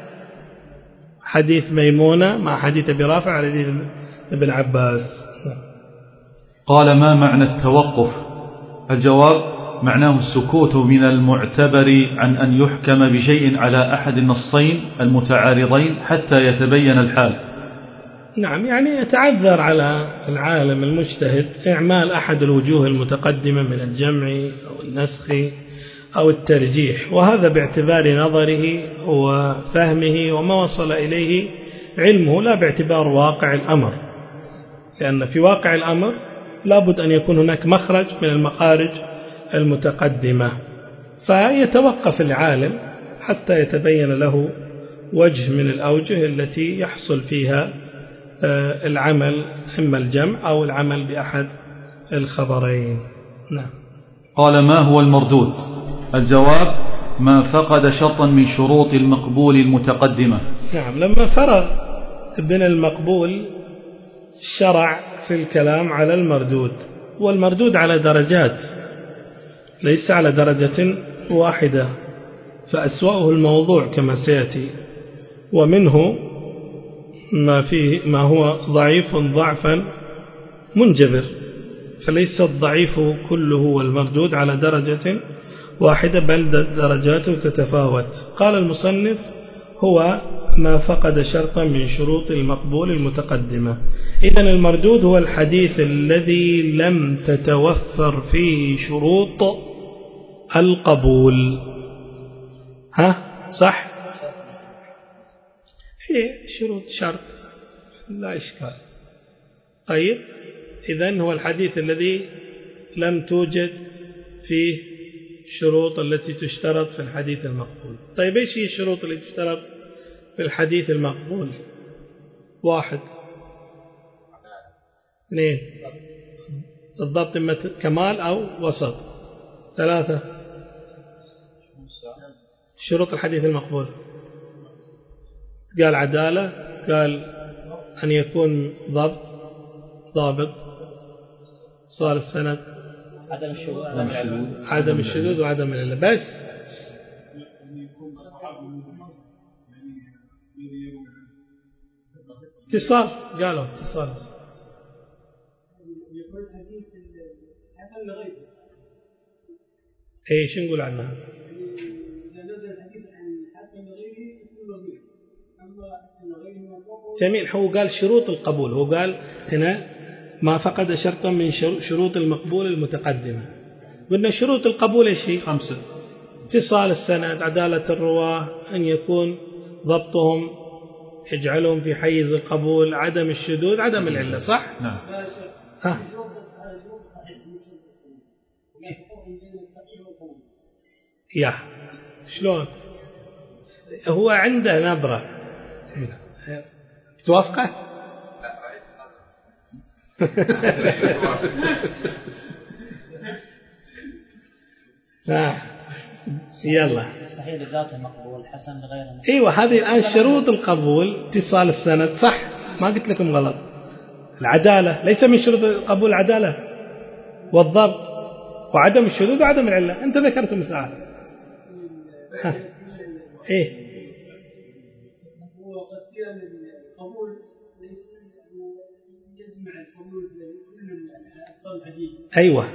حديث ميمونة مع حديث أبي رافع على حديث ابن عباس. قال ما معنى التوقف؟ الجواب معناه السكوت من المعتبر عن أن يحكم بشيء على أحد النصين المتعارضين حتى يتبين الحال. نعم، يعني يتعذر على العالم المجتهد إعمال أحد الوجوه المتقدمة من الجمع أو النسخ أو الترجيح، وهذا باعتبار نظره وفهمه وما وصل إليه علمه، لا باعتبار واقع الأمر، لأن في واقع الأمر لابد أن يكون هناك مخرج من المخارج المتقدمة. فيتوقف العالم حتى يتبين له وجه من الأوجه التي يحصل فيها العمل، إما الجمع أو العمل بأحد الخبرين. نعم. قال ما هو المردود؟ الجواب ما فقد شرطا من شروط المقبول المتقدمة. نعم، لما فرغ ابن المقبول شرع في الكلام على المردود، والمردود على درجات ليس على درجة واحدة، فأسوأه الموضوع كما سيأتي، ومنه ما فيه ما هو ضعيف ضعفا منجبر، فليس الضعيف كله والمردود على درجة واحدة بل درجاته تتفاوت. قال المصنف هو ما فقد شرطا من شروط المقبول المتقدمة. إذن المردود هو الحديث الذي لم تتوفر فيه شروط القبول. ها صح؟ هي شروط شرط لا إشكال. طيب، إذن هو الحديث الذي لم توجد فيه شروط التي تشترط في الحديث المقبول. طيب إيش هي الشروط التي تشترط في الحديث المقبول؟ واحد، اثنين، الضبط إما كمال أو وسط. ثلاثة، شروط الحديث المقبول قال عدالة، قال أن يكون ضبط ضابط، صار السند، عدم الشذوذ عدم الشذوذ وعدم العلة. بس اتصال، قالوا اتصال. ايش نقول عنها؟ جميل. هو قال شروط القبول، هو قال هنا ما فقد شرطا من شروط المقبول المتقدمة. قلنا شروط القبول ايش هي؟ خمسة: اتصال السند، عدالة الرواة، أن يكون ضبطهم يجعلهم في حيز القبول، عدم الشذوذ، عدم العلة. صح؟ نعم. ها. يا شلون هو عنده نظرة توافقه آه. يلا صحيح لذاته مقبول حسن لغيره. ايوه هذه الآن شروط القبول اتصال السند صح ما قلت لكم غلط. العدالة ليس من شروط القبول العدالة والضبط وعدم الشذوذ وعدم العلة أنت ذكرتم ساعة. إيه هو قصدي أن القبول ليس يجمع القبول كل الأقسام الحديث. أيوة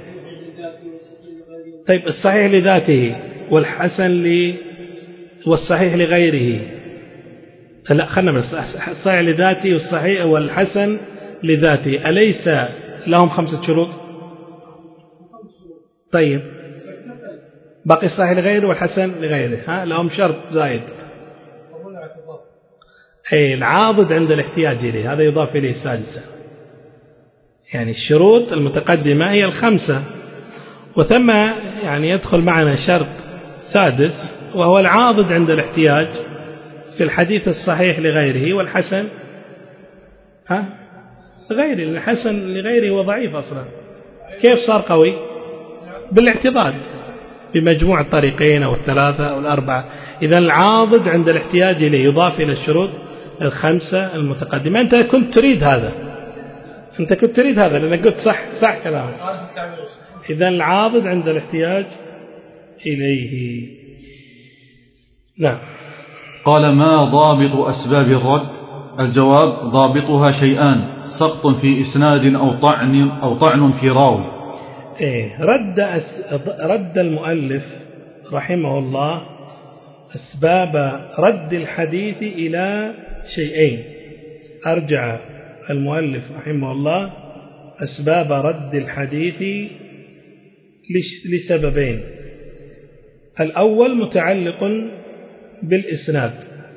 طيب الصحيح لذاته والحسن ل والصحيح لغيره لا خلنا من الصحيح لذاته والصحيح والحسن لذاته أليس لهم خمسة شروط؟ طيب باقي الصحيح لغيره والحسن لغيره ها لهم شرط زايد أي العاضد عند الاحتياج إليه هذا يضاف إليه سادسا. يعني الشروط المتقدمة هي الخمسة وثم يعني يدخل معنا شرط سادس وهو العاضد عند الاحتياج في الحديث الصحيح لغيره والحسن ها غيره. الحسن لغيره هو ضعيف أصلا كيف صار قوي؟ بالاعتضاد بمجموع الطريقين أو الثلاثة أو الأربعة. إذا العاضد عند الاحتياج إليه يضاف إلى الشروط الخمسة المتقدمة. أنت كنت تريد هذا أنت كنت تريد هذا لأنك قلت صح صح كلامك. إذا العاضد عند الاحتياج إليه. نعم. قال ما ضابط أسباب الرد؟ الجواب ضابطها شيئان سقط في إسناد أو طعن أو طعن في راوي. إيه رد أس... رد المؤلف رحمه الله أسباب رد الحديث إلى شيئين. أرجع المؤلف رحمه الله أسباب رد الحديث لسببين. الأول متعلق بالإسناد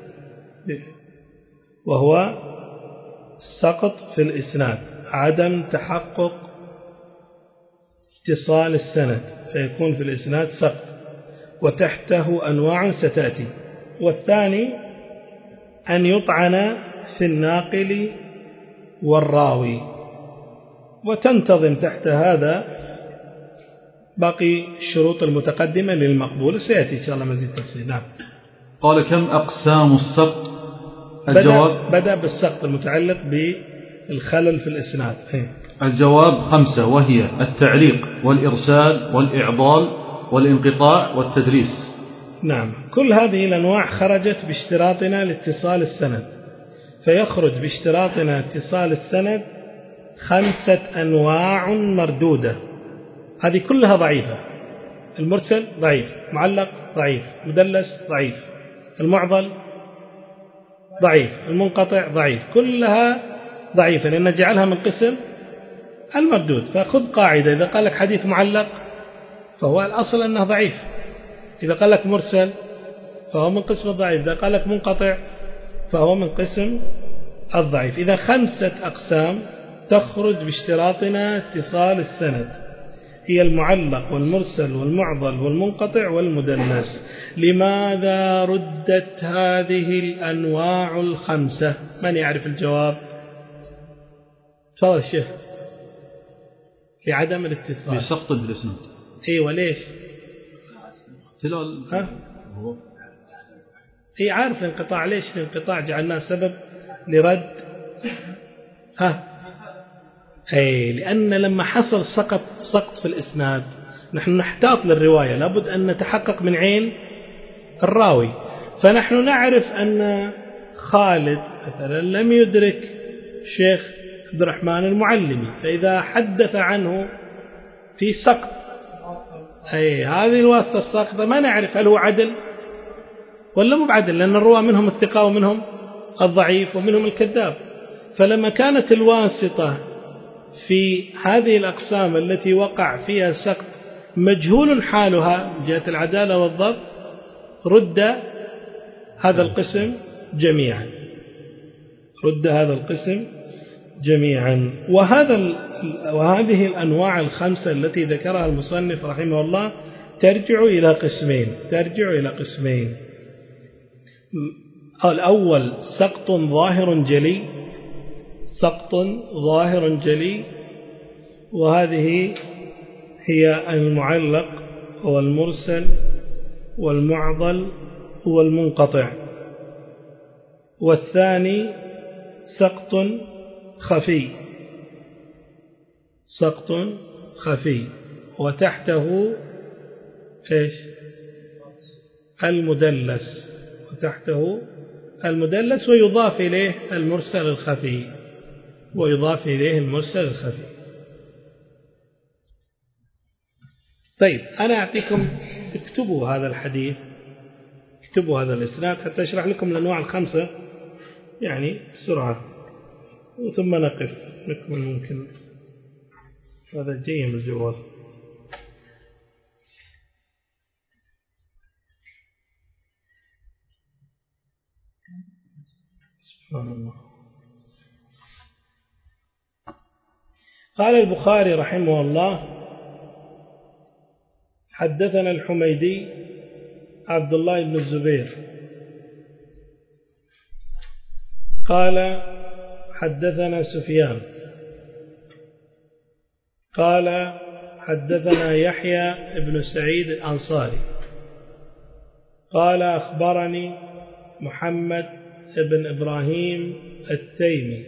وهو السقط في الإسناد عدم تحقق اتصال السند فيكون في الإسناد سقط وتحته أنواع ستأتي. والثاني أن يطعن في الناقل والراوي وتنتظم تحت هذا باقي الشروط المتقدمة للمقبول سيأتي إن شاء الله مزيد تفصيل. نعم. قال كم أقسام السقط؟ الجواب بدأ, بدأ بالسقط المتعلق بالخلل في الإسناد. الجواب خمسة وهي التعليق والإرسال والإعضال والانقطاع والتدريس. نعم كل هذه الأنواع خرجت باشتراطنا لاتصال السند فيخرج باشتراطنا اتصال السند خمسة أنواع مردودة هذه كلها ضعيفة. المرسل ضعيف معلق ضعيف مدلس ضعيف المعضل ضعيف المنقطع ضعيف كلها ضعيفة لأن نجعلها من قسم المردود. فخذ قاعدة إذا قال لك حديث معلق فهو الأصل أنه ضعيف. إذا قال لك مرسل فهو من قسم الضعيف. إذا قال لك منقطع فهو من قسم الضعيف. إذا خمسة أقسام تخرج باشتراطنا اتصال السند هي المعلق والمرسل والمعضل والمنقطع والمدلس. لماذا ردت هذه الأنواع الخمسة؟ من يعرف الجواب؟ تفضل الشيخ. لعدم الاتصال بسقط بالإسناد. ايوه ليش؟ اختلال ها؟ اي عارف الانقطاع. ليش الانقطاع جعلناه سبب لرد؟ ها؟ اي لأن لما حصل سقط سقط في الإسناد نحن نحتاط للرواية لابد أن نتحقق من عين الراوي. فنحن نعرف أن خالد مثلا لم يدرك شيخ عبد الرحمن المعلمي فإذا حدث عنه في سقط أي هذه الواسطة الساقطة ما نعرف هل هو عدل ولا مو بعدل لأن الرواة منهم الثقة ومنهم الضعيف ومنهم الكذاب. فلما كانت الواسطة في هذه الأقسام التي وقع فيها سقط مجهول حالها من جهة العدالة والضبط رد هذا القسم جميعا رد هذا القسم جميعا. وهذا وهذه الأنواع الخمسة التي ذكرها المصنف رحمه الله ترجع إلى قسمين ترجع إلى قسمين الأول سقط ظاهر جلي سقط ظاهر جلي، وهذه هي المعلق والمرسل والمعضل والمنقطع. والثاني سقط خفي سقط خفي وتحته إيش؟ المدلس وتحته المدلس ويضاف إليه المرسل الخفي ويضاف إليه المرسل الخفي. طيب أنا أعطيكم، اكتبوا هذا الحديث، اكتبوا هذا الإسناد حتى أشرح لكم الأنواع الخمسة يعني بسرعة، ثم نقف نكمل. ممكن هذا جيم الجوال. سبحان الله. قال البخاري رحمه الله: حدثنا الحميدي عبد الله بن الزبير قال حدثنا سفيان قال حدثنا يحيى بن سعيد الأنصاري قال أخبرني محمد بن إبراهيم التيمي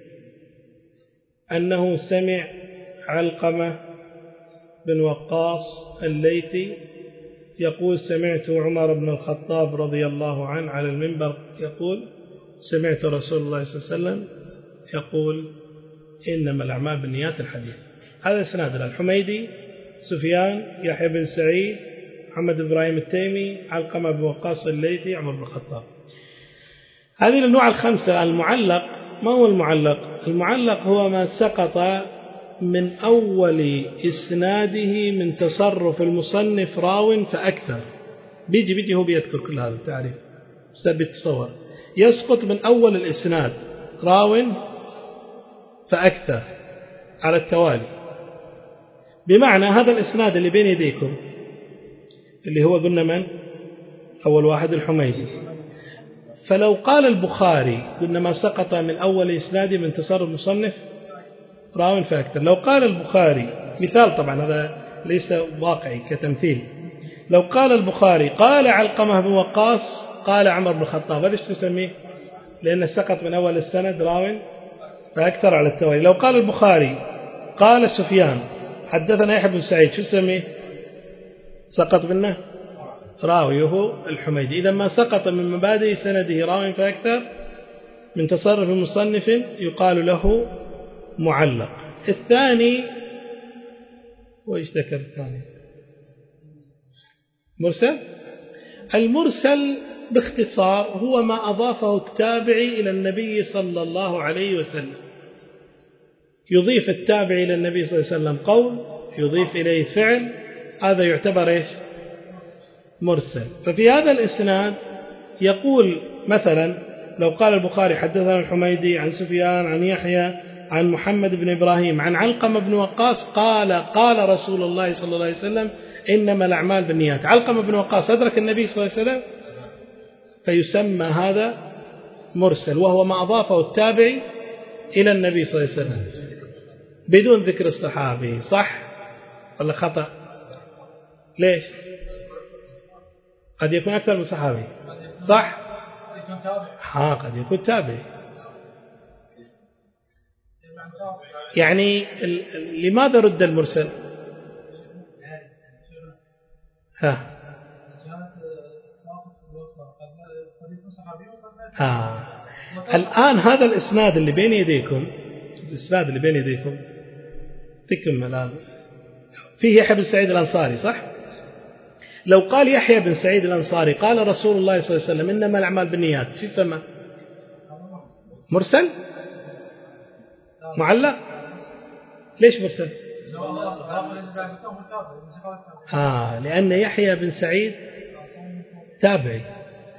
أنه سمع علقمة بن وقاص الليثي يقول: سمعت عمر بن الخطاب رضي الله عنه على المنبر يقول: سمعت رسول الله صلى الله عليه وسلم يقول: إنما الأعمال بالنيات. الحديث هذا إسناد الحميدي، سفيان، يحيى بن سعيد، محمد بن إبراهيم التيمي، علقمة بن وقاص الليثي، عمر بن الخطاب. هذه الأنواع الخمسة. المعلق، ما هو المعلق؟ المعلق هو ما سقط من أول إسناده من تصرف المصنف راو فأكثر. بيجي بيجي هو بيذكر كل هذا التعريف بس بتصور. يسقط من أول الإسناد راو فأكثر على التوالي، بمعنى هذا الإسناد اللي بين يديكم اللي هو قلنا من أول واحد الحميدي، فلو قال البخاري قلنا ما سقط من أول إسناده من تصرف المصنف راو فأكثر. لو قال البخاري، مثال طبعا هذا ليس واقعي كتمثيل، لو قال البخاري قال علقمة بن وقاص قال عمر بن الخطاب، هذا ايش تسميه؟ لأنه سقط من أول السند راو فأكثر على التوالي. لو قال البخاري قال سفيان حدثنا يحيى بن سعيد، شو تسميه؟ سقط منه راويه الحميدي. إذا ما سقط من مبادئ سنده راو فأكثر من تصرف مصنف يقال له معلق. الثاني وإيش ذكر الثاني؟ مرسل. المرسل باختصار هو ما أضافه التابعي إلى النبي صلى الله عليه وسلم. يضيف التابعي إلى النبي صلى الله عليه وسلم قول، يضيف إليه فعل، هذا يعتبر إيش؟ مرسل. ففي هذا الإسناد يقول مثلا لو قال البخاري حدثنا الحميدي عن سفيان عن يحيى عن محمد بن إبراهيم عن علقمة بن وقاص قال قال رسول الله صلى الله عليه وسلم إنما الأعمال بالنيات. علقمة بن وقاص أدرك النبي صلى الله عليه وسلم، فيسمى هذا مرسل، وهو ما أضافه التابعي إلى النبي صلى الله عليه وسلم بدون ذكر الصحابي. صح ولا خطأ؟ ليش؟ قد يكون أكثر من صحابي. صح؟ ها قد يكون تابعي. يعني لماذا رد المرسل؟ ها ها الآن هذا الإسناد اللي بين يديكم، الإسناد اللي بين يديكم تكم الآن فيه يحيى بن سعيد الأنصاري، صح؟ لو قال يحيى بن سعيد الأنصاري قال رسول الله صلى الله عليه وسلم إنما الأعمال بالنيات، شو يسمى؟ مرسل؟ معلق؟ ليش مرسل؟ آه لأن يحيى بن سعيد تابعي،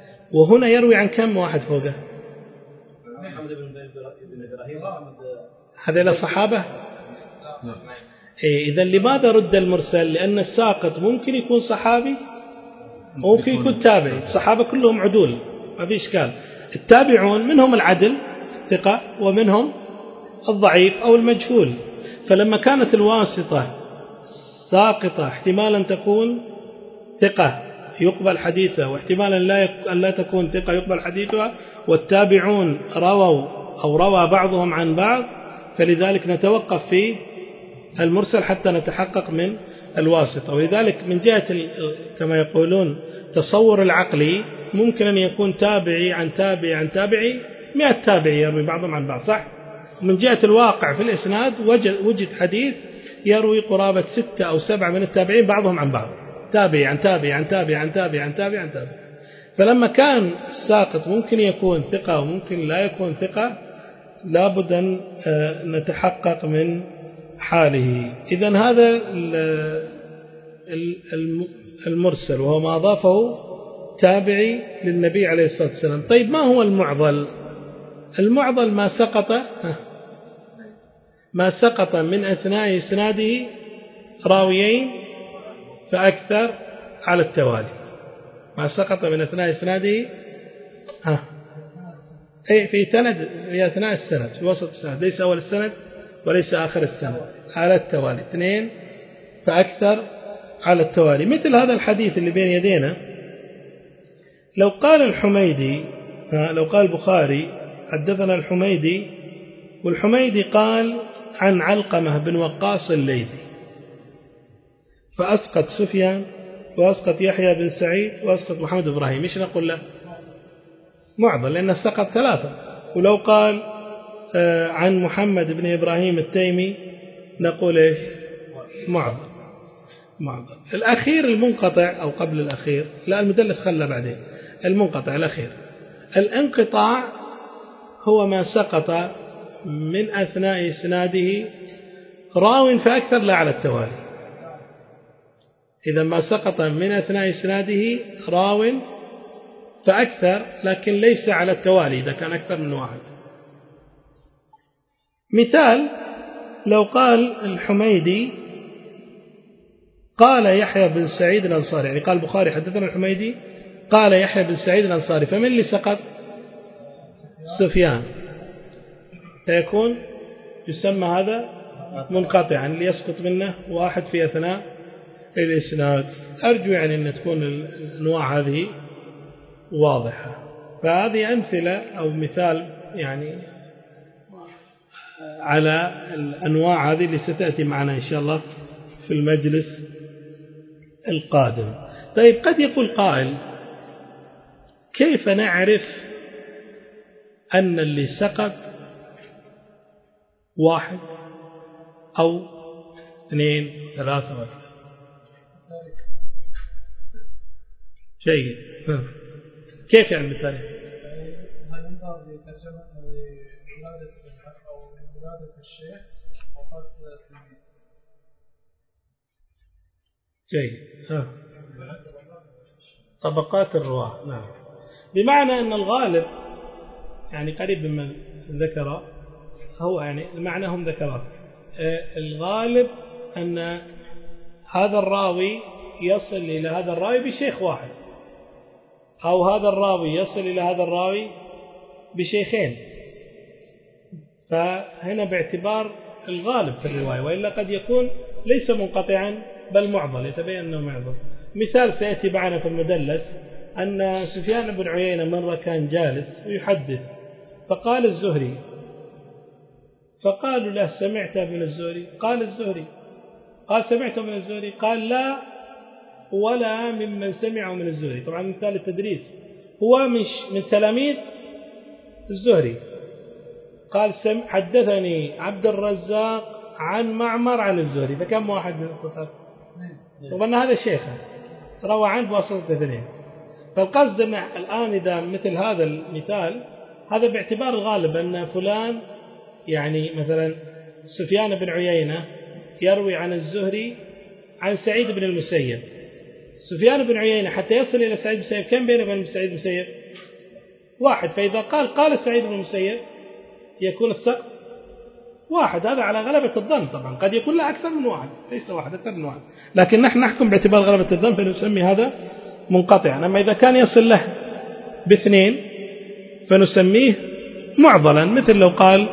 وهنا يروي عن كم واحد فوقه؟ محمد بن إبراهيم هذا إلى صحابة. إيه إذا لماذا رد المرسل؟ لأن الساقط ممكن يكون صحابي ممكن يكون تابعي. الصحابة كلهم عدول ما في إشكال. التابعون منهم العدل الثقة ومنهم الضعيف أو المجهول. فلما كانت الواسطة ساقطة احتمالا تكون ثقة يقبل حديثها واحتمالا لا لا تكون ثقة يقبل حديثها، والتابعون رووا أو روى بعضهم عن بعض، فلذلك نتوقف في المرسل حتى نتحقق من الواسطة. ولذلك من جهة كما يقولون تصور العقلي ممكن أن يكون تابعي عن تابعي عن تابعي مئة تابعي يروي بعضهم عن بعض صح. من جهة الواقع في الإسناد وجد, وجد حديث يروي قرابة ستة أو سبعة من التابعين بعضهم عن بعض تابعي عن تابعي عن تابعي عن تابعي عن تابعي عن تابعي. فلما كان الساقط ممكن يكون ثقة وممكن لا يكون ثقة لابد أن نتحقق من حاله. إذن هذا المرسل وهو ما أضافه تابعي للنبي عليه الصلاة والسلام. طيب ما هو المعضل؟ المعضل ما سقط ما سقط من أثناء إسناده راويين فأكثر على التوالي. ما سقط من أثناء إسناده ها أي في سند في أثناء السند في وسط السند، ليس أول السند وليس آخر السند، على التوالي اثنين فأكثر على التوالي. مثل هذا الحديث اللي بين يدينا لو قال الحميدي لو قال البخاري حدثنا الحميدي والحميدي قال عن علقمة بن وقاص الليثي فأسقط سفيان وأسقط يحيى بن سعيد وأسقط محمد إبراهيم، إيش نقول له؟ معضل لأنه سقط ثلاثة. ولو قال عن محمد بن إبراهيم التيمي نقول إيش؟ معضل. معضل. الأخير المنقطع أو قبل الأخير لا المدلس خلى بعدين المنقطع الأخير. الانقطاع هو ما سقط من أثناء إسناده راو فأكثر لا على التوالي. إذا ما سقط من أثناء إسناده راو فأكثر لكن ليس على التوالي إذا كان أكثر من واحد. مثال لو قال الحميدي قال يحيى بن سعيد الأنصاري، يعني قال البخاري حدثنا الحميدي قال يحيى بن سعيد الأنصاري، فمن اللي سقط؟ سفيان، فيكون يسمى هذا منقطعا اللي يسقط منه واحد في أثناء الإسناد. أرجو يعني أن تكون الأنواع هذه واضحة. فهذه أمثلة أو مثال يعني على الأنواع هذه اللي ستأتي معنا إن شاء الله في المجلس القادم. طيب قد يقول قائل كيف نعرف أن اللي سقط واحد أو اثنين ثلاثة وثلاثة؟ جيد. كيف يعني بالتالي؟ هل ينظر لترجمة ولادة الحق أو ولادة الشيخ وفاة التلميذ؟ جيد. طبقات الرواة. نعم. بمعنى أن الغالب يعني قريب ممن ذكر هو يعني المعنى هم ذكرات. الغالب أن هذا الراوي يصل إلى هذا الراوي بشيخ واحد، أو هذا الراوي يصل إلى هذا الراوي بشيخين. فهنا باعتبار الغالب في الرواية، وإلا قد يكون ليس منقطعا بل معضل يتبين أنه معضل. مثال سيأتي معنا في المدلس أن سفيان بن عيينة مرة كان جالس ويحدث فقال الزهري، فقالوا له سمعت من الزهري؟ قال الزهري. قال سمعت من الزهري؟ قال لا ولا ممن سمعوا من الزهري. طبعا مثال التدريس هو مش من تلاميذ الزهري. قال سم حدثني عبد الرزاق عن معمر عن الزهري، فكم واحد من الصفات؟ وأن هذا شيخه روى عنه بواسطة اثنين. فالقصد أن الآن إذا مثل هذا المثال هذا باعتبار الغالب أن فلان يعني مثلا سفيان بن عيينة يروي عن الزهري عن سعيد بن المسيب. سفيان بن عيينة حتى يصل إلى سعيد بن المسيب كم بينه وبين سعيد بن المسيب؟ واحد. فإذا قال قال سعيد بن المسيب يكون السقط واحد، هذا على غلبة الظن طبعا، قد يكون له أكثر من واحد، ليس واحد أكثر من واحد، لكن نحن نحكم باعتبار غلبة الظن فنسمي هذا منقطعا. أما إذا كان يصل له باثنين فنسميه معضلا، مثل لو قال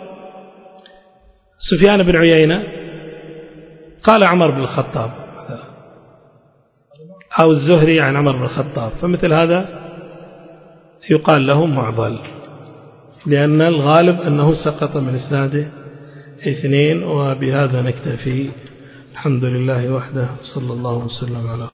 سفيان بن عيينة قال عمر بن الخطاب أو الزهري عن عمر بن الخطاب، فمثل هذا يقال له معضل، لأن الغالب أنه سقط من إسناده اثنين. وبهذا نكتفي، الحمد لله وحده، صلى الله وسلم على